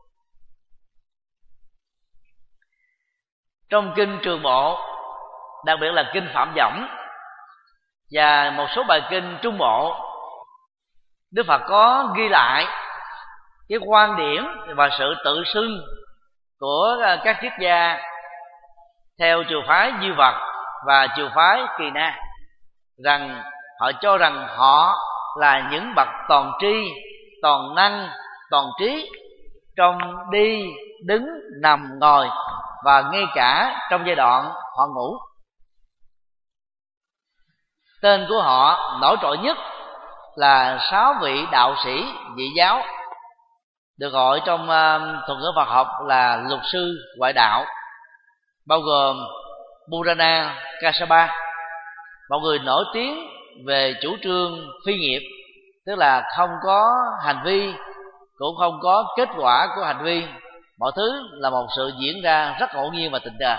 Trong kinh Trường Bộ, đặc biệt là kinh Phạm Võng và một số bài kinh Trung Bộ, Đức Phật có ghi lại cái quan điểm và sự tự xưng của các triết gia theo trường phái Duy Vật và trường phái Kỳ Na, rằng họ cho rằng họ là những bậc toàn tri, toàn năng, toàn trí trong đi, đứng, nằm, ngồi và ngay cả trong giai đoạn họ ngủ. Tên của họ nổi trội nhất là sáu vị đạo sĩ vị giáo, được gọi trong uh, thuật ngữ Phật học là lục sư ngoại đạo, bao gồm Purana Kassapa, một người nổi tiếng về chủ trương phi nghiệp, tức là không có hành vi cũng không có kết quả của hành vi, mọi thứ là một sự diễn ra rất ngẫu nhiên và tình cờ.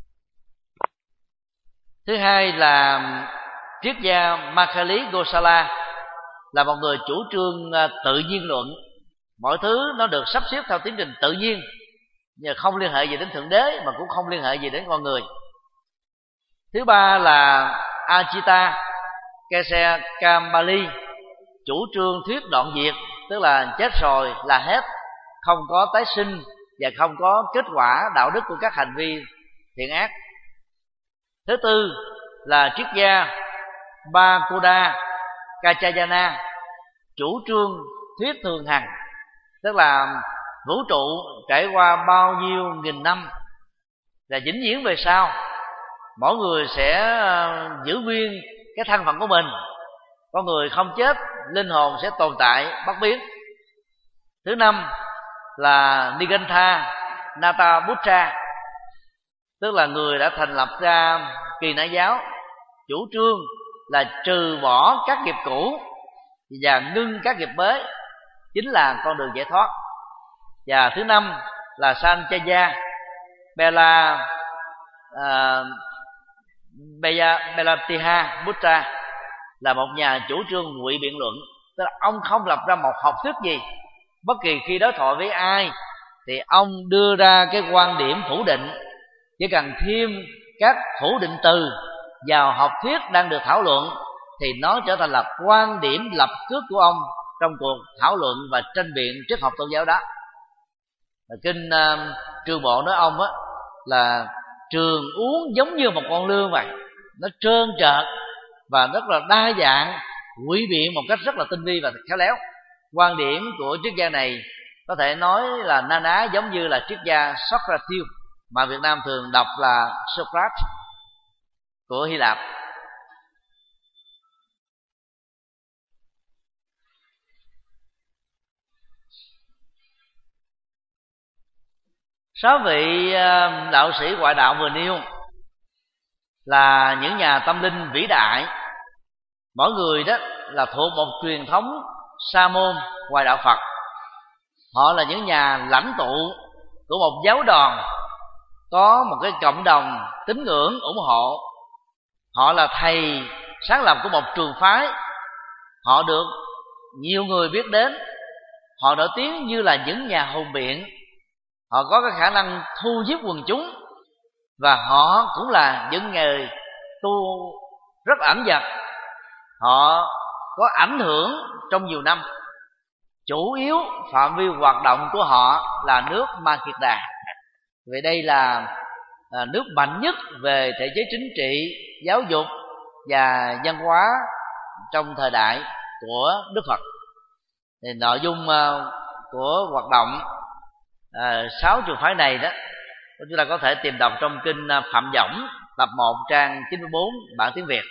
Thứ hai là triết gia Makkhali Gosala, là một người chủ trương tự nhiên luận, mọi thứ nó được sắp xếp theo tiến trình tự nhiên, nhưng không liên hệ gì đến thượng đế mà cũng không liên hệ gì đến con người. Thứ ba là Ajita Kese Kambali, chủ trương thuyết đoạn diệt, tức là chết rồi là hết, không có tái sinh và không có kết quả đạo đức của các hành vi thiện ác. Thứ tư là triết gia Bakoda Kachayana, chủ trương thuyết thường hằng, tức là vũ trụ trải qua bao nhiêu nghìn năm và vĩnh viễn về sau, mỗi người sẽ giữ nguyên cái thân phận của mình, con người không chết, linh hồn sẽ tồn tại bất biến. Thứ năm là Nigantha Natabuddha, tức là người đã thành lập ra Kỳ Na giáo, chủ trương là trừ bỏ các nghiệp cũ và ngưng các nghiệp mới, chính là con đường giải thoát. Và thứ năm là Sanchaya Bela uh, Beya Belatiha Buddha, là một nhà chủ trương ngụy biện luận, tức là ông không lập ra một học thuyết gì, bất kỳ khi đối thoại với ai thì ông đưa ra cái quan điểm phủ định, chỉ cần thêm các phủ định từ vào học thuyết đang được thảo luận thì nó trở thành là quan điểm lập cước của ông trong cuộc thảo luận và tranh biện triết học tôn giáo đó. Kinh uh, Trường Bộ nói ông á là trường uống giống như một con lươn vậy, nó trơn trợt và rất là đa dạng, ngụy biện một cách rất là tinh vi và khéo léo. Quan điểm của triết gia này có thể nói là na ná giống như là triết gia Socrates, mà Việt Nam thường đọc là Socrates của Hy Lạp. Sáu vị đạo sĩ ngoại đạo vừa nêu là những nhà tâm linh vĩ đại, mỗi người đó là thuộc một truyền thống sa môn ngoài đạo Phật. Họ là những nhà lãnh tụ của một giáo đoàn, có một cái cộng đồng tín ngưỡng ủng hộ. Họ là thầy sáng lập của một trường phái, họ được nhiều người biết đến, họ nổi tiếng như là những nhà hùng biện, họ có cái khả năng thu giúp quần chúng, và họ cũng là những người tu rất ẩn dật. Họ có ảnh hưởng trong nhiều năm, chủ yếu phạm vi hoạt động của họ là nước Ma Kiệt Đà. Vì đây là nước mạnh nhất về thể chế chính trị, giáo dục và văn hóa trong thời đại của Đức Phật. Thì nội dung của hoạt động sáu trường phái này đó, chúng ta có thể tìm đọc trong kinh Phạm Võng tập một trang chín mươi bốn bản tiếng Việt.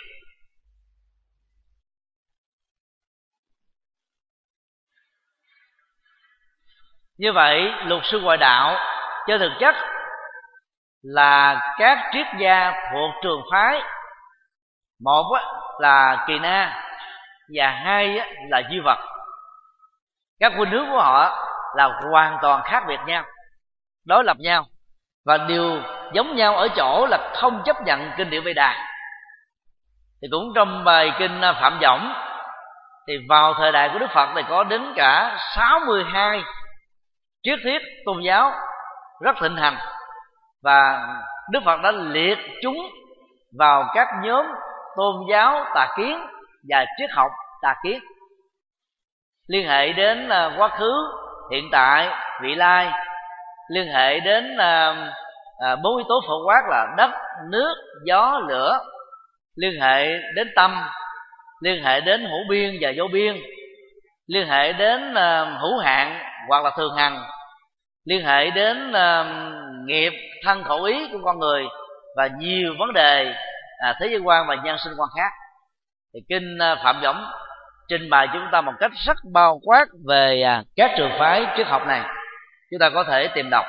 Như vậy, lục sư ngoại đạo trên thực chất là các triết gia thuộc trường phái, một là Kỳ Na và hai là Duy Vật. Các khuynh hướng của họ là hoàn toàn khác biệt nhau, đối lập nhau, và điều giống nhau ở chỗ là không chấp nhận kinh điển Veda. Thì cũng trong bài kinh Phạm Võng, thì vào thời đại của Đức Phật thì có đến cả sáu mươi hai triết thuyết tôn giáo rất thịnh hành, và Đức Phật đã liệt chúng vào các nhóm tôn giáo tà kiến và triết học tà kiến. liên hệ đến uh, quá khứ, hiện tại, vị lai, liên hệ đến uh, uh, bốn yếu tố phổ quát là đất, nước, gió, lửa, liên hệ đến tâm, liên hệ đến hữu biên và vô biên, liên hệ đến uh, hữu hạn hoặc là thường hằng, liên hệ đến uh, nghiệp, thân, khẩu, ý của con người, và nhiều vấn đề à, thế giới quan và nhân sinh quan khác. Thì kinh uh, Phạm Võng trình bày chúng ta một cách rất bao quát về à, các trường phái triết học này. Chúng ta có thể tìm đọc.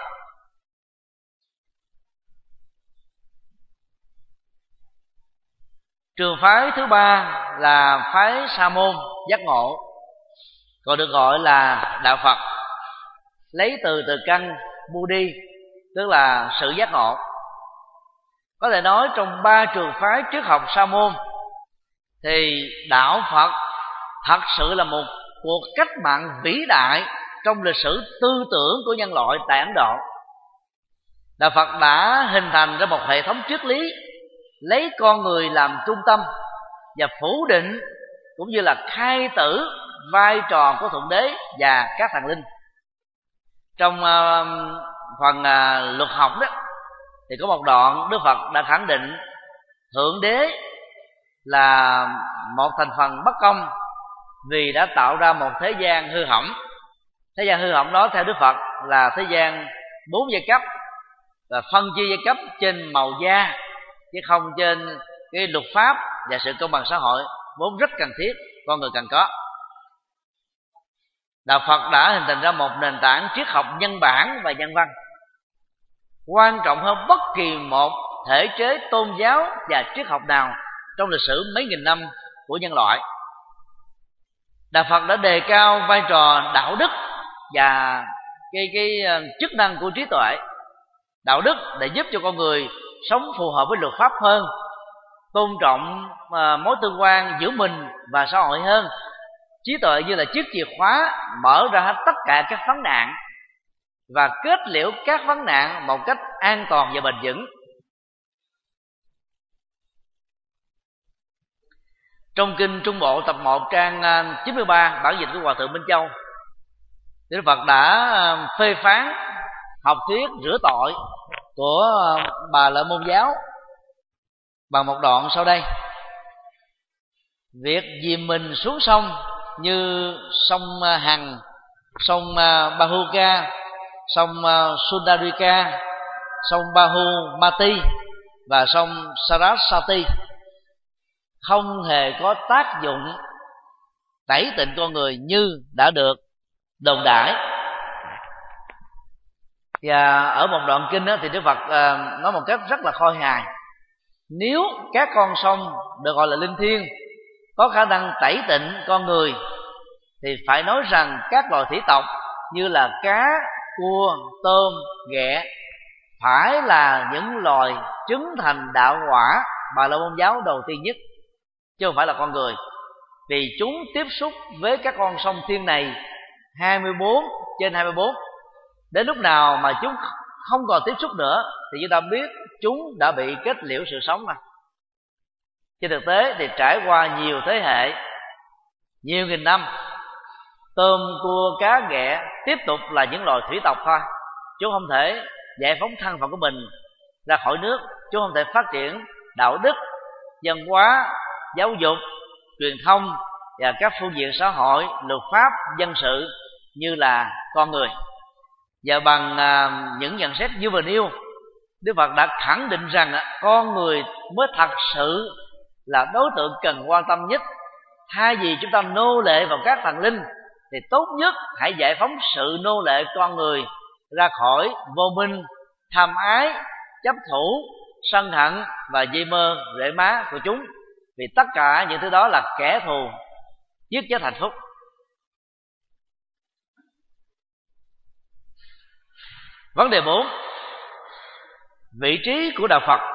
Trường phái thứ ba là phái Sa môn giác ngộ, còn được gọi là đạo Phật, lấy từ từ căn Buddhi, tức là sự giác ngộ. Có thể nói trong ba trường phái triết học Sa môn thì đạo Phật thật sự là một cuộc cách mạng vĩ đại trong lịch sử tư tưởng của nhân loại tại Ấn Độ. Đạo Phật đã hình thành ra một hệ thống triết lý lấy con người làm trung tâm và phủ định cũng như là khai tử vai trò của Thượng Đế và các thần linh. Trong uh, phần uh, luật học đó thì có một đoạn Đức Phật đã khẳng định Thượng Đế là một thành phần bất công vì đã tạo ra một thế gian hư hỏng. Thế gian hư hỏng đó theo Đức Phật là thế gian bốn giai cấp, và phân chia giai cấp trên màu da chứ không trên cái luật pháp và sự công bằng xã hội vốn rất cần thiết con người cần có. Đạo Phật đã hình thành ra một nền tảng triết học nhân bản và nhân văn, quan trọng hơn bất kỳ một thể chế tôn giáo và triết học nào trong lịch sử mấy nghìn năm của nhân loại. Đạo Phật đã đề cao vai trò đạo đức và cái, cái chức năng của trí tuệ. Đạo đức để giúp cho con người sống phù hợp với luật pháp hơn, tôn trọng uh, mối tương quan giữa mình và xã hội hơn. Trí tuệ như là chiếc chìa khóa mở ra hết tất cả các vấn nạn và kết liễu các vấn nạn một cách an toàn và bền vững. Trong kinh Trung Bộ tập một trang chín mươi ba, bản dịch của Hòa thượng Minh Châu, Đức Phật đã phê phán học thuyết rửa tội của Bà La Môn giáo bằng một đoạn sau đây: việc dìm mình xuống sông như sông Hằng, sông Bahuka, sông Sundarika, sông Bahumati và sông Saraswati không hề có tác dụng tẩy tịnh con người như đã được đồn đãi. Và ở một đoạn kinh đó, thì Đức Phật nói một cách rất là khôi hài: nếu các con sông được gọi là linh thiêng có khả năng tẩy tịnh con người, thì phải nói rằng các loài thủy tộc như là cá, cua, tôm, ghẹ phải là những loài chứng thành đạo quả Bà La Môn giáo đầu tiên nhất, chứ không phải là con người. Vì chúng tiếp xúc với các con sông thiên này hai mươi bốn trên hai mươi bốn. Đến lúc nào mà chúng không còn tiếp xúc nữa thì chúng ta biết chúng đã bị kết liễu sự sống. Mà trên thực tế thì trải qua nhiều thế hệ, nhiều nghìn năm, tôm, cua, cá, ghẹ tiếp tục là những loài thủy tộc thôi. Chúng không thể giải phóng thân phận của mình ra khỏi nước. Chúng không thể phát triển đạo đức, văn hóa, giáo dục, truyền thông và các phương diện xã hội, luật pháp, dân sự như là con người. Và bằng à, những nhận xét như vừa nêu, Đức Phật đã khẳng định rằng à, con người mới thật sự là đối tượng cần quan tâm nhất. Thay vì chúng ta nô lệ vào các thần linh, thì tốt nhất hãy giải phóng sự nô lệ con người ra khỏi vô minh, tham ái, chấp thủ, sân hận và dây mơ rễ má của chúng. Vì tất cả những thứ đó là kẻ thù giết chết hạnh phúc. Vấn đề bốn: vị trí của đạo Phật.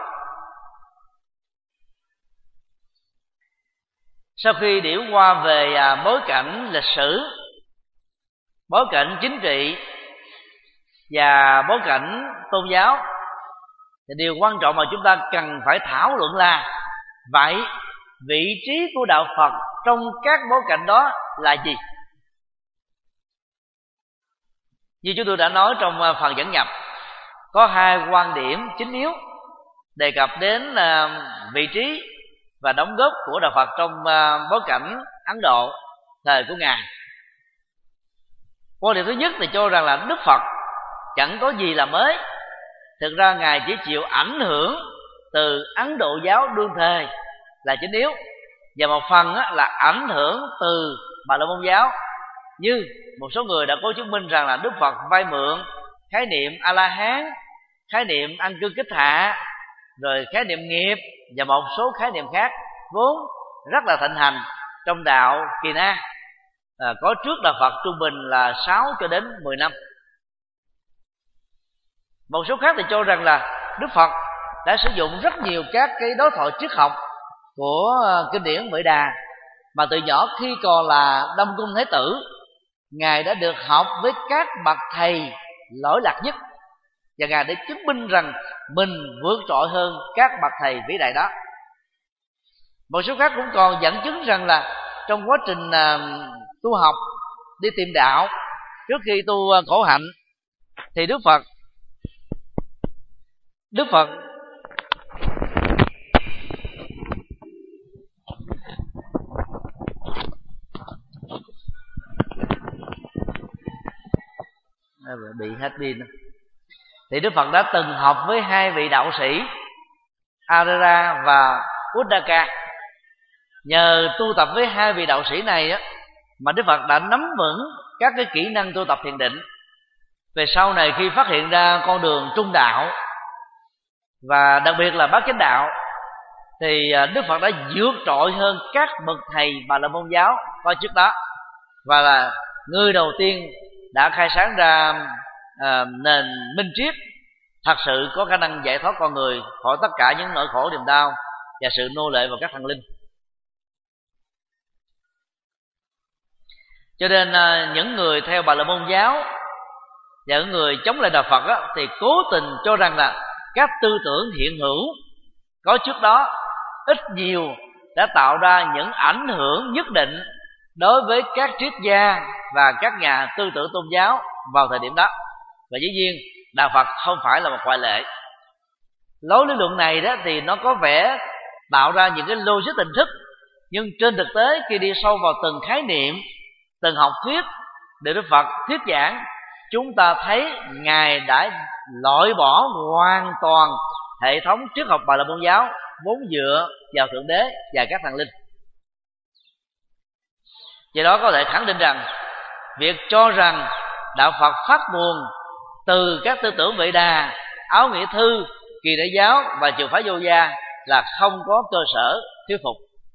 Sau khi điểm qua về bối cảnh lịch sử, bối cảnh chính trị và bối cảnh tôn giáo, thì điều quan trọng mà chúng ta cần phải thảo luận là vậy vị trí của đạo Phật trong các bối cảnh đó là gì? Như chúng tôi đã nói trong phần dẫn nhập, có hai quan điểm chính yếu đề cập đến vị trí và đóng góp của Đạo Phật trong bối cảnh Ấn Độ thời của Ngài. Quan điểm thứ nhất thì cho rằng là Đức Phật chẳng có gì là mới. Thực ra Ngài chỉ chịu ảnh hưởng từ Ấn Độ giáo đương thời là chính yếu, và một phần là ảnh hưởng từ Bà La Môn giáo. Như một số người đã có chứng minh rằng là Đức Phật vay mượn khái niệm A-la-hán, khái niệm ăn cư kích hạ, rồi khái niệm nghiệp và một số khái niệm khác vốn rất là thịnh hành trong đạo Kỳ Na, à, có trước Đạo Phật trung bình là sáu cho đến mười năm. Một số khác thì cho rằng là Đức Phật đã sử dụng rất nhiều các cái đối thoại triết học của kinh điển Vệ Đà, mà từ nhỏ khi còn là Đông Cung Thái tử, Ngài đã được học với các bậc thầy lỗi lạc nhất, và Ngài đã chứng minh rằng mình vượt trội hơn các bậc thầy vĩ đại đó. Một số khác cũng còn dẫn chứng rằng là trong quá trình uh, tu học, đi tìm đạo, trước khi tu uh, khổ hạnh, thì Đức Phật Đức Phật bị hết pin. Thì Đức Phật đã từng học với hai vị đạo sĩ Arera và Uddaka. Nhờ tu tập với hai vị đạo sĩ này á, mà Đức Phật đã nắm vững các cái kỹ năng tu tập thiền định. Về sau này khi phát hiện ra con đường trung đạo và đặc biệt là bát chánh đạo, thì Đức Phật đã vượt trội hơn các bậc thầy Bà La Môn giáo coi trước đó, và là người đầu tiên đã khai sáng ra à, nền minh triết thật sự có khả năng giải thoát con người khỏi tất cả những nỗi khổ niềm đau và sự nô lệ vào các thần linh. Cho nên à, những người theo Bà La Môn giáo và những người chống lại Đạo Phật á, thì cố tình cho rằng là các tư tưởng hiện hữu có trước đó ít nhiều đã tạo ra những ảnh hưởng nhất định đối với các triết gia và các nhà tư tưởng tôn giáo vào thời điểm đó. Và dĩ nhiên Đạo Phật không phải là một ngoại lệ. Lối lý luận này đó thì nó có vẻ tạo ra những cái logic hình thức, nhưng trên thực tế khi đi sâu vào từng khái niệm, từng học thuyết để Đức Phật thuyết giảng, chúng ta thấy Ngài đã loại bỏ hoàn toàn hệ thống triết học Bà La Môn giáo vốn dựa vào Thượng Đế và các thần linh. Do đó có thể khẳng định rằng việc cho rằng Đạo Phật phát nguồn từ các tư tưởng Vệ Đà, Áo Nghĩa Thư, Kỳ Đại giáo và trường phái Vô Gia là không có cơ sở thuyết phục.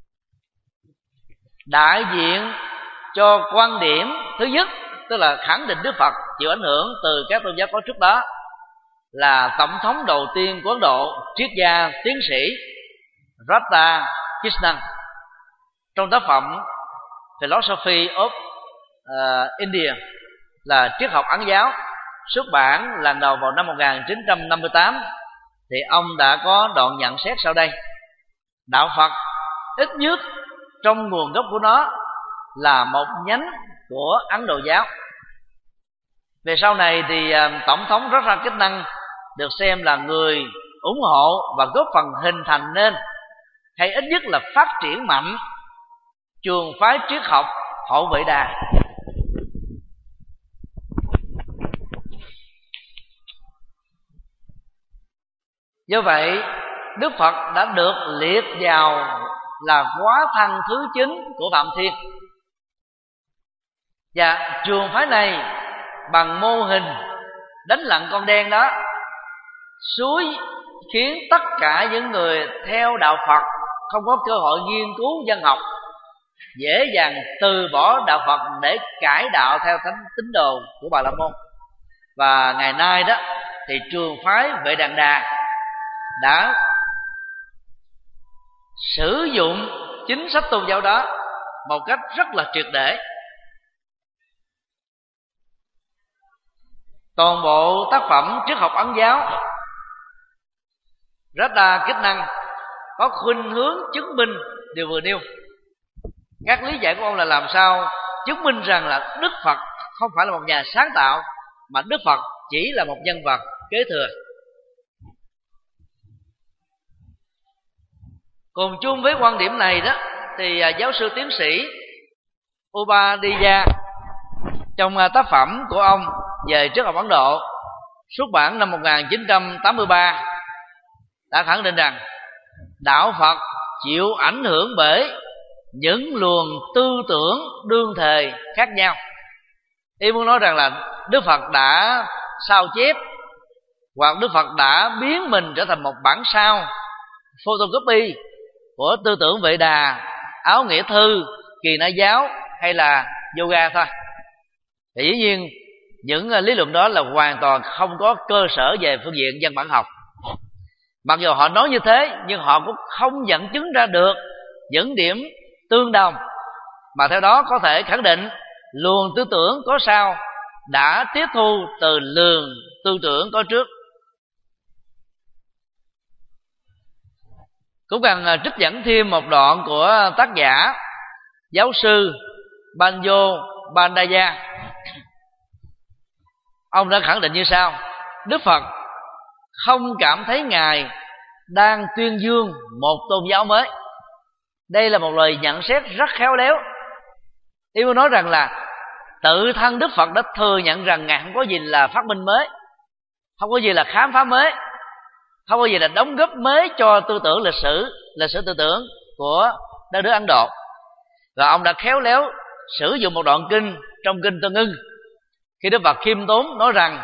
Đại diện cho quan điểm thứ nhất, tức là khẳng định Đức Phật chịu ảnh hưởng từ các tôn giáo có trước đó, là tổng thống đầu tiên của Ấn Độ, triết gia tiến sĩ Radha Krishnan, trong tác phẩm Philosophy of uh, India, là triết học Ấn giáo, xuất bản lần đầu vào năm một nghìn chín trăm năm mươi tám. Thì ông đã có đoạn nhận xét sau đây: Đạo Phật ít nhất trong nguồn gốc của nó là một nhánh của Ấn Độ giáo. Về sau này thì Tổng thống Radha Krishnan được xem là người ủng hộ và góp phần hình thành nên, hay ít nhất là phát triển mạnh, trường phái triết học hậu Vệ Đà. Do vậy Đức Phật đã được liệt vào là hóa thân thứ chín của Phạm Thiên. Và trường phái này bằng mô hình đánh lặng con đen đó, suối khiến tất cả những người theo đạo Phật không có cơ hội nghiên cứu văn học, dễ dàng từ bỏ đạo Phật để cải đạo theo thánh tín đồ của Bà La Môn. Và ngày nay đó thì trường phái Vệ Đàn Đà đã sử dụng chính sách tôn giáo đó một cách rất là triệt để. Toàn bộ tác phẩm triết học Ấn giáo, Radha Krishnan có khuynh hướng chứng minh điều vừa nêu. Các lý giải của ông là làm sao chứng minh rằng là Đức Phật không phải là một nhà sáng tạo, mà Đức Phật chỉ là một nhân vật kế thừa. Cùng chung với quan điểm này đó, thì giáo sư tiến sĩ Upadhyaya trong tác phẩm của ông về triết học Ấn Độ xuất bản năm một nghìn chín trăm tám mươi ba đã khẳng định rằng đạo Phật chịu ảnh hưởng bởi những luồng tư tưởng đương thời khác nhau. Ý muốn nói rằng là Đức Phật đã sao chép, hoặc Đức Phật đã biến mình trở thành một bản sao photocopy của tư tưởng Vệ Đà, Áo Nghĩa Thư, Kỳ Na Giáo hay là yoga thôi. Thì dĩ nhiên những lý luận đó là hoàn toàn không có cơ sở về phương diện văn bản học. Mặc dù họ nói như thế, nhưng họ cũng không dẫn chứng ra được những điểm tương đồng, mà theo đó có thể khẳng định luồng tư tưởng có sau đã tiếp thu từ luồng tư tưởng có trước. Cũng cần trích dẫn thêm một đoạn của tác giả giáo sư Banjo Bandaya. Ông đã khẳng định như sau: Đức Phật không cảm thấy Ngài đang tuyên dương một tôn giáo mới. Đây là một lời nhận xét rất khéo léo. Ý muốn nói rằng là tự thân Đức Phật đã thừa nhận rằng Ngài không có gì là phát minh mới, không có gì là khám phá mới, không có gì là đóng góp mới cho tư tưởng lịch sử, lịch sử tư tưởng của đất nước Ấn Độ. Và ông đã khéo léo sử dụng một đoạn kinh trong kinh Tương Ưng, khi Đức Phật khiêm tốn nói rằng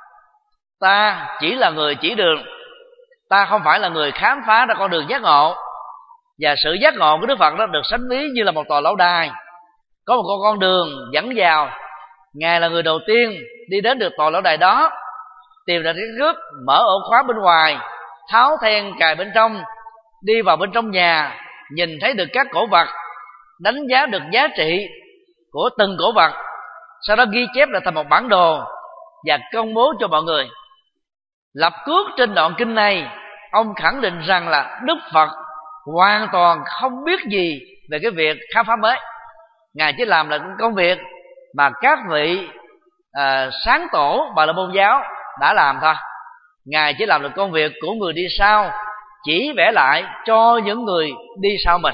ta chỉ là người chỉ đường, ta không phải là người khám phá ra con đường giác ngộ. Và sự giác ngộ của Đức Phật đó được sánh ví như là một tòa lâu đài, có một con con đường dẫn vào. Ngài là người đầu tiên đi đến được tòa lâu đài đó, tìm ra cái cướp, mở ổ khóa bên ngoài, tháo then cài bên trong, đi vào bên trong nhà, nhìn thấy được các cổ vật, đánh giá được giá trị của từng cổ vật, sau đó ghi chép lại thành một bản đồ và công bố cho mọi người. Lập cước trên đoạn kinh này, ông khẳng định rằng là Đức Phật hoàn toàn không biết gì về cái việc khám phá mới. Ngài chỉ làm là công việc mà các vị à, sáng tổ Bà La Môn giáo đã làm thôi. Ngài chỉ làm được công việc của người đi sau, chỉ vẽ lại cho những người đi sau mình.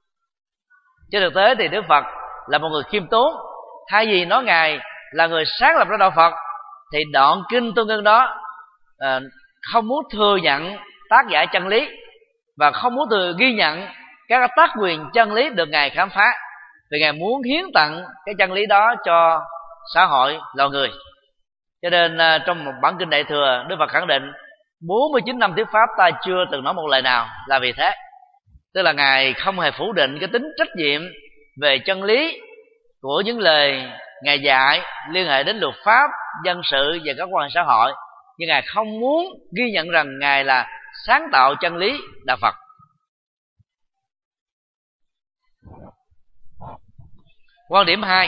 Trên thực tế thì Đức Phật là một người khiêm tốn. Thay vì nói Ngài là người sáng lập ra đạo Phật, thì đoạn kinh Tương Ưng đó à, không muốn thừa nhận tác giải chân lý, và không muốn từ ghi nhận các tác quyền chân lý được Ngài khám phá, vì Ngài muốn hiến tặng cái chân lý đó cho xã hội loài người. Cho nên trong một bản kinh Đại Thừa, Đức Phật khẳng định bốn mươi chín năm thuyết pháp ta chưa từng nói một lời nào, là vì thế. Tức là Ngài không hề phủ định cái tính trách nhiệm về chân lý của những lời Ngài dạy liên hệ đến luật pháp, dân sự và các quan hệ xã hội, nhưng Ngài không muốn ghi nhận rằng Ngài là sáng tạo chân lý đạo Phật. Quan điểm hai,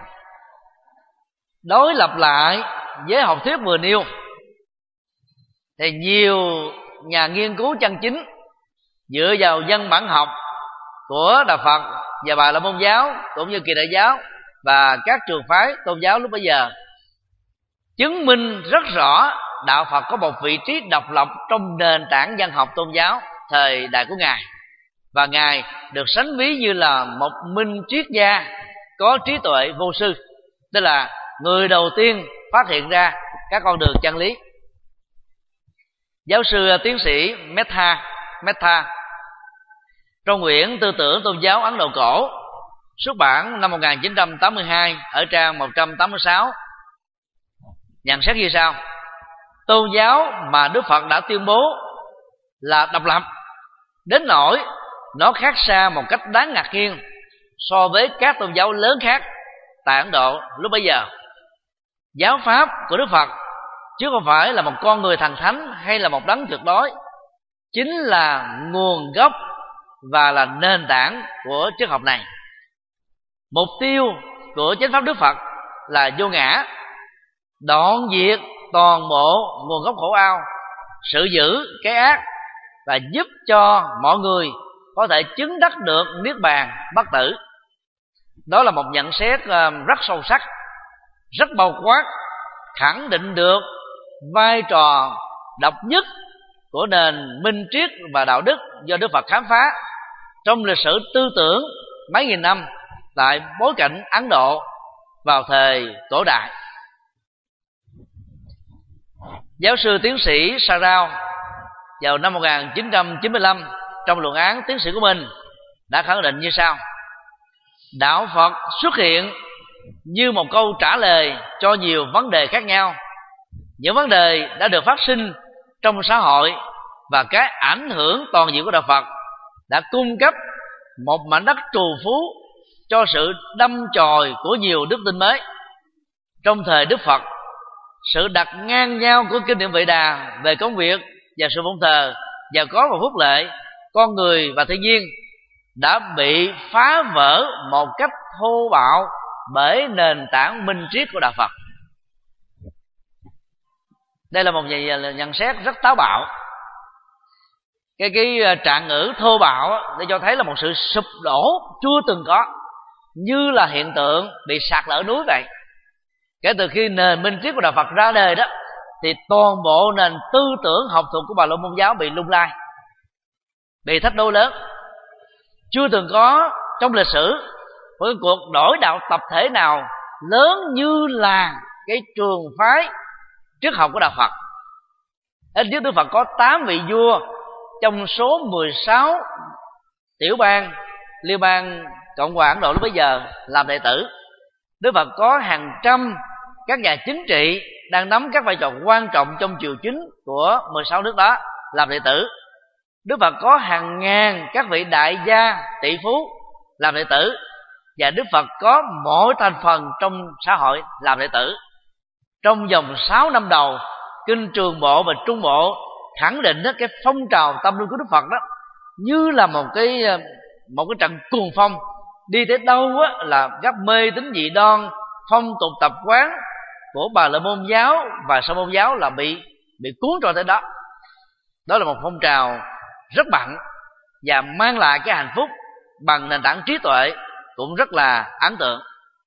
đối lập lại với học thuyết vừa nêu, thì nhiều nhà nghiên cứu chân chính dựa vào văn bản học của đạo Phật và Bà La Môn giáo cũng như Kỳ Đại giáo và các trường phái tôn giáo lúc bấy giờ chứng minh rất rõ đạo Phật có một vị trí độc lập trong nền tảng văn học tôn giáo thời đại của Ngài, và Ngài được sánh ví như là một minh triết gia có trí tuệ vô sư, tức là người đầu tiên phát hiện ra các con đường chân lý. Giáo sư tiến sĩ Mehta Mehta trong quyển Tư tưởng tôn giáo Ấn Độ cổ xuất bản năm một nghìn chín trăm tám mươi hai ở trang một trăm tám mươi sáu nhận xét như sau: tôn giáo mà Đức Phật đã tuyên bố là độc lập đến nỗi nó khác xa một cách đáng ngạc nhiên so với các tôn giáo lớn khác tại Ấn Độ lúc bấy giờ. Giáo pháp của Đức Phật chứ không phải là một con người thần thánh hay là một đấng tuyệt đối, chính là nguồn gốc và là nền tảng của triết học này. Mục tiêu của chánh pháp Đức Phật là vô ngã, đoạn diệt toàn bộ nguồn gốc khổ ao, sự giữ cái ác, và giúp cho mọi người có thể chứng đắc được niết bàn bất tử. Đó là một nhận xét rất sâu sắc, rất bao quát, khẳng định được vai trò độc nhất của nền minh triết và đạo đức do Đức Phật khám phá trong lịch sử tư tưởng mấy nghìn năm tại bối cảnh Ấn Độ vào thời cổ đại. Giáo sư tiến sĩ Sarao vào năm một nghìn chín trăm chín mươi lăm trong luận án tiến sĩ của mình đã khẳng định như sau: đạo Phật xuất hiện như một câu trả lời cho nhiều vấn đề khác nhau. Những vấn đề đã được phát sinh trong xã hội và cái ảnh hưởng toàn diện của đạo Phật đã cung cấp một mảnh đất trù phú cho sự đâm chồi của nhiều đức tin mới. Trong thời Đức Phật, sự đặt ngang nhau của kinh điển Vệ Đà về công việc và sự phụng thờ, giàu có và phúc lệ, con người và thiên nhiên đã bị phá vỡ một cách thô bạo bởi nền tảng minh triết của đạo Phật. Đây là một nhận xét rất táo bạo. Cái cái trạng ngữ thô bạo để cho thấy là một sự sụp đổ chưa từng có, như là hiện tượng bị sạt lở núi vậy. Kể từ khi nền minh triết của đạo Phật ra đời đó, thì toàn bộ nền tư tưởng học thuật của Bà La Môn giáo bị lung lay, bị thách đố lớn. Chưa từng có trong lịch sử một cái cuộc đổi đạo tập thể nào lớn như là cái trường phái triết học của đạo Phật. Ít nhất Đức Phật có tám vị vua trong số mười sáu tiểu bang liên bang Cộng hòa Ấn Độ lúc bấy giờ làm đệ tử. Đức Phật có hàng trăm các nhà chính trị đang nắm các vai trò quan trọng trong triều chính của mười sáu nước đó làm đệ tử. Đức Phật có hàng ngàn các vị đại gia tỷ phú làm đệ tử, và Đức Phật có mỗi thành phần trong xã hội làm đệ tử. Trong vòng sáu năm đầu, kinh Trường Bộ và Trung Bộ khẳng định đó, cái phong trào tâm linh của Đức Phật đó như là một cái một cái trận cuồng phong, đi tới đâu á, là các mê tín dị đoan, phong tục tập quán của Bà La Môn giáo và Sa Môn giáo là bị bị cuốn trôi tới đó. Đó là một phong trào rất mạnh và mang lại cái hạnh phúc bằng nền tảng trí tuệ cũng rất là ấn tượng.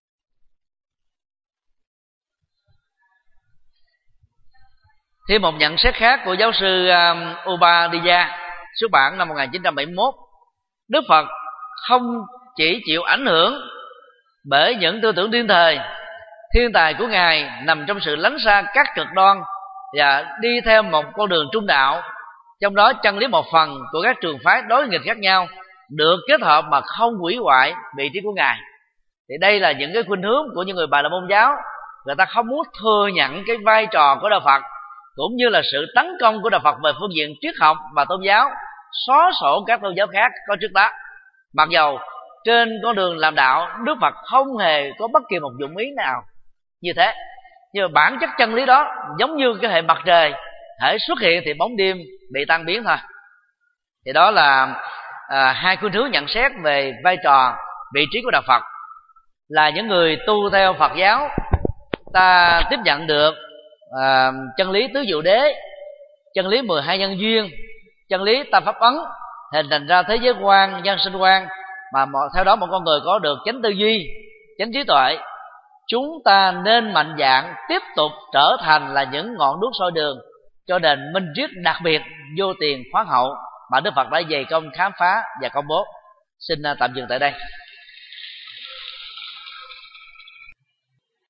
Thêm một nhận xét khác của giáo sư um, Upadhyaya xuất bản năm một nghìn chín trăm bảy mươi mốt, Đức Phật không chỉ chịu ảnh hưởng bởi những tư tưởng thiên thời, thiên tài của Ngài nằm trong sự lánh xa các cực đoan và đi theo một con đường trung đạo, trong đó chân lý một phần của các trường phái đối nghịch khác nhau được kết hợp mà không hủy hoại vị trí của Ngài. Thì đây là những cái khuynh hướng của những người Bà La Môn giáo. Người ta không muốn thừa nhận cái vai trò của đạo Phật cũng như là sự tấn công của đạo Phật về phương diện triết học và tôn giáo, xóa sổ các tôn giáo khác có trước đó. Mặc dầu trên con đường làm đạo, Đức Phật không hề có bất kỳ một dụng ý nào như thế, nhưng mà bản chất chân lý đó giống như cái hệ mặt trời, hễ xuất hiện thì bóng đêm bị tan biến thôi. Thì đó là à, hai khuynh hướng nhận xét về vai trò, vị trí của đạo Phật. Là những người tu theo Phật giáo, ta tiếp nhận được à, chân lý tứ diệu đế, chân lý mười hai nhân duyên, chân lý tam pháp ấn, hình thành ra thế giới quan, nhân sinh quan, mà theo đó một con người có được chánh tư duy, chánh trí tuệ. Chúng ta nên mạnh dạn tiếp tục trở thành là những ngọn đuốc soi đường cho nền minh triết đặc biệt, vô tiền khoáng hậu mà Đức Phật đã dày công khám phá và công bố. Xin tạm dừng tại đây.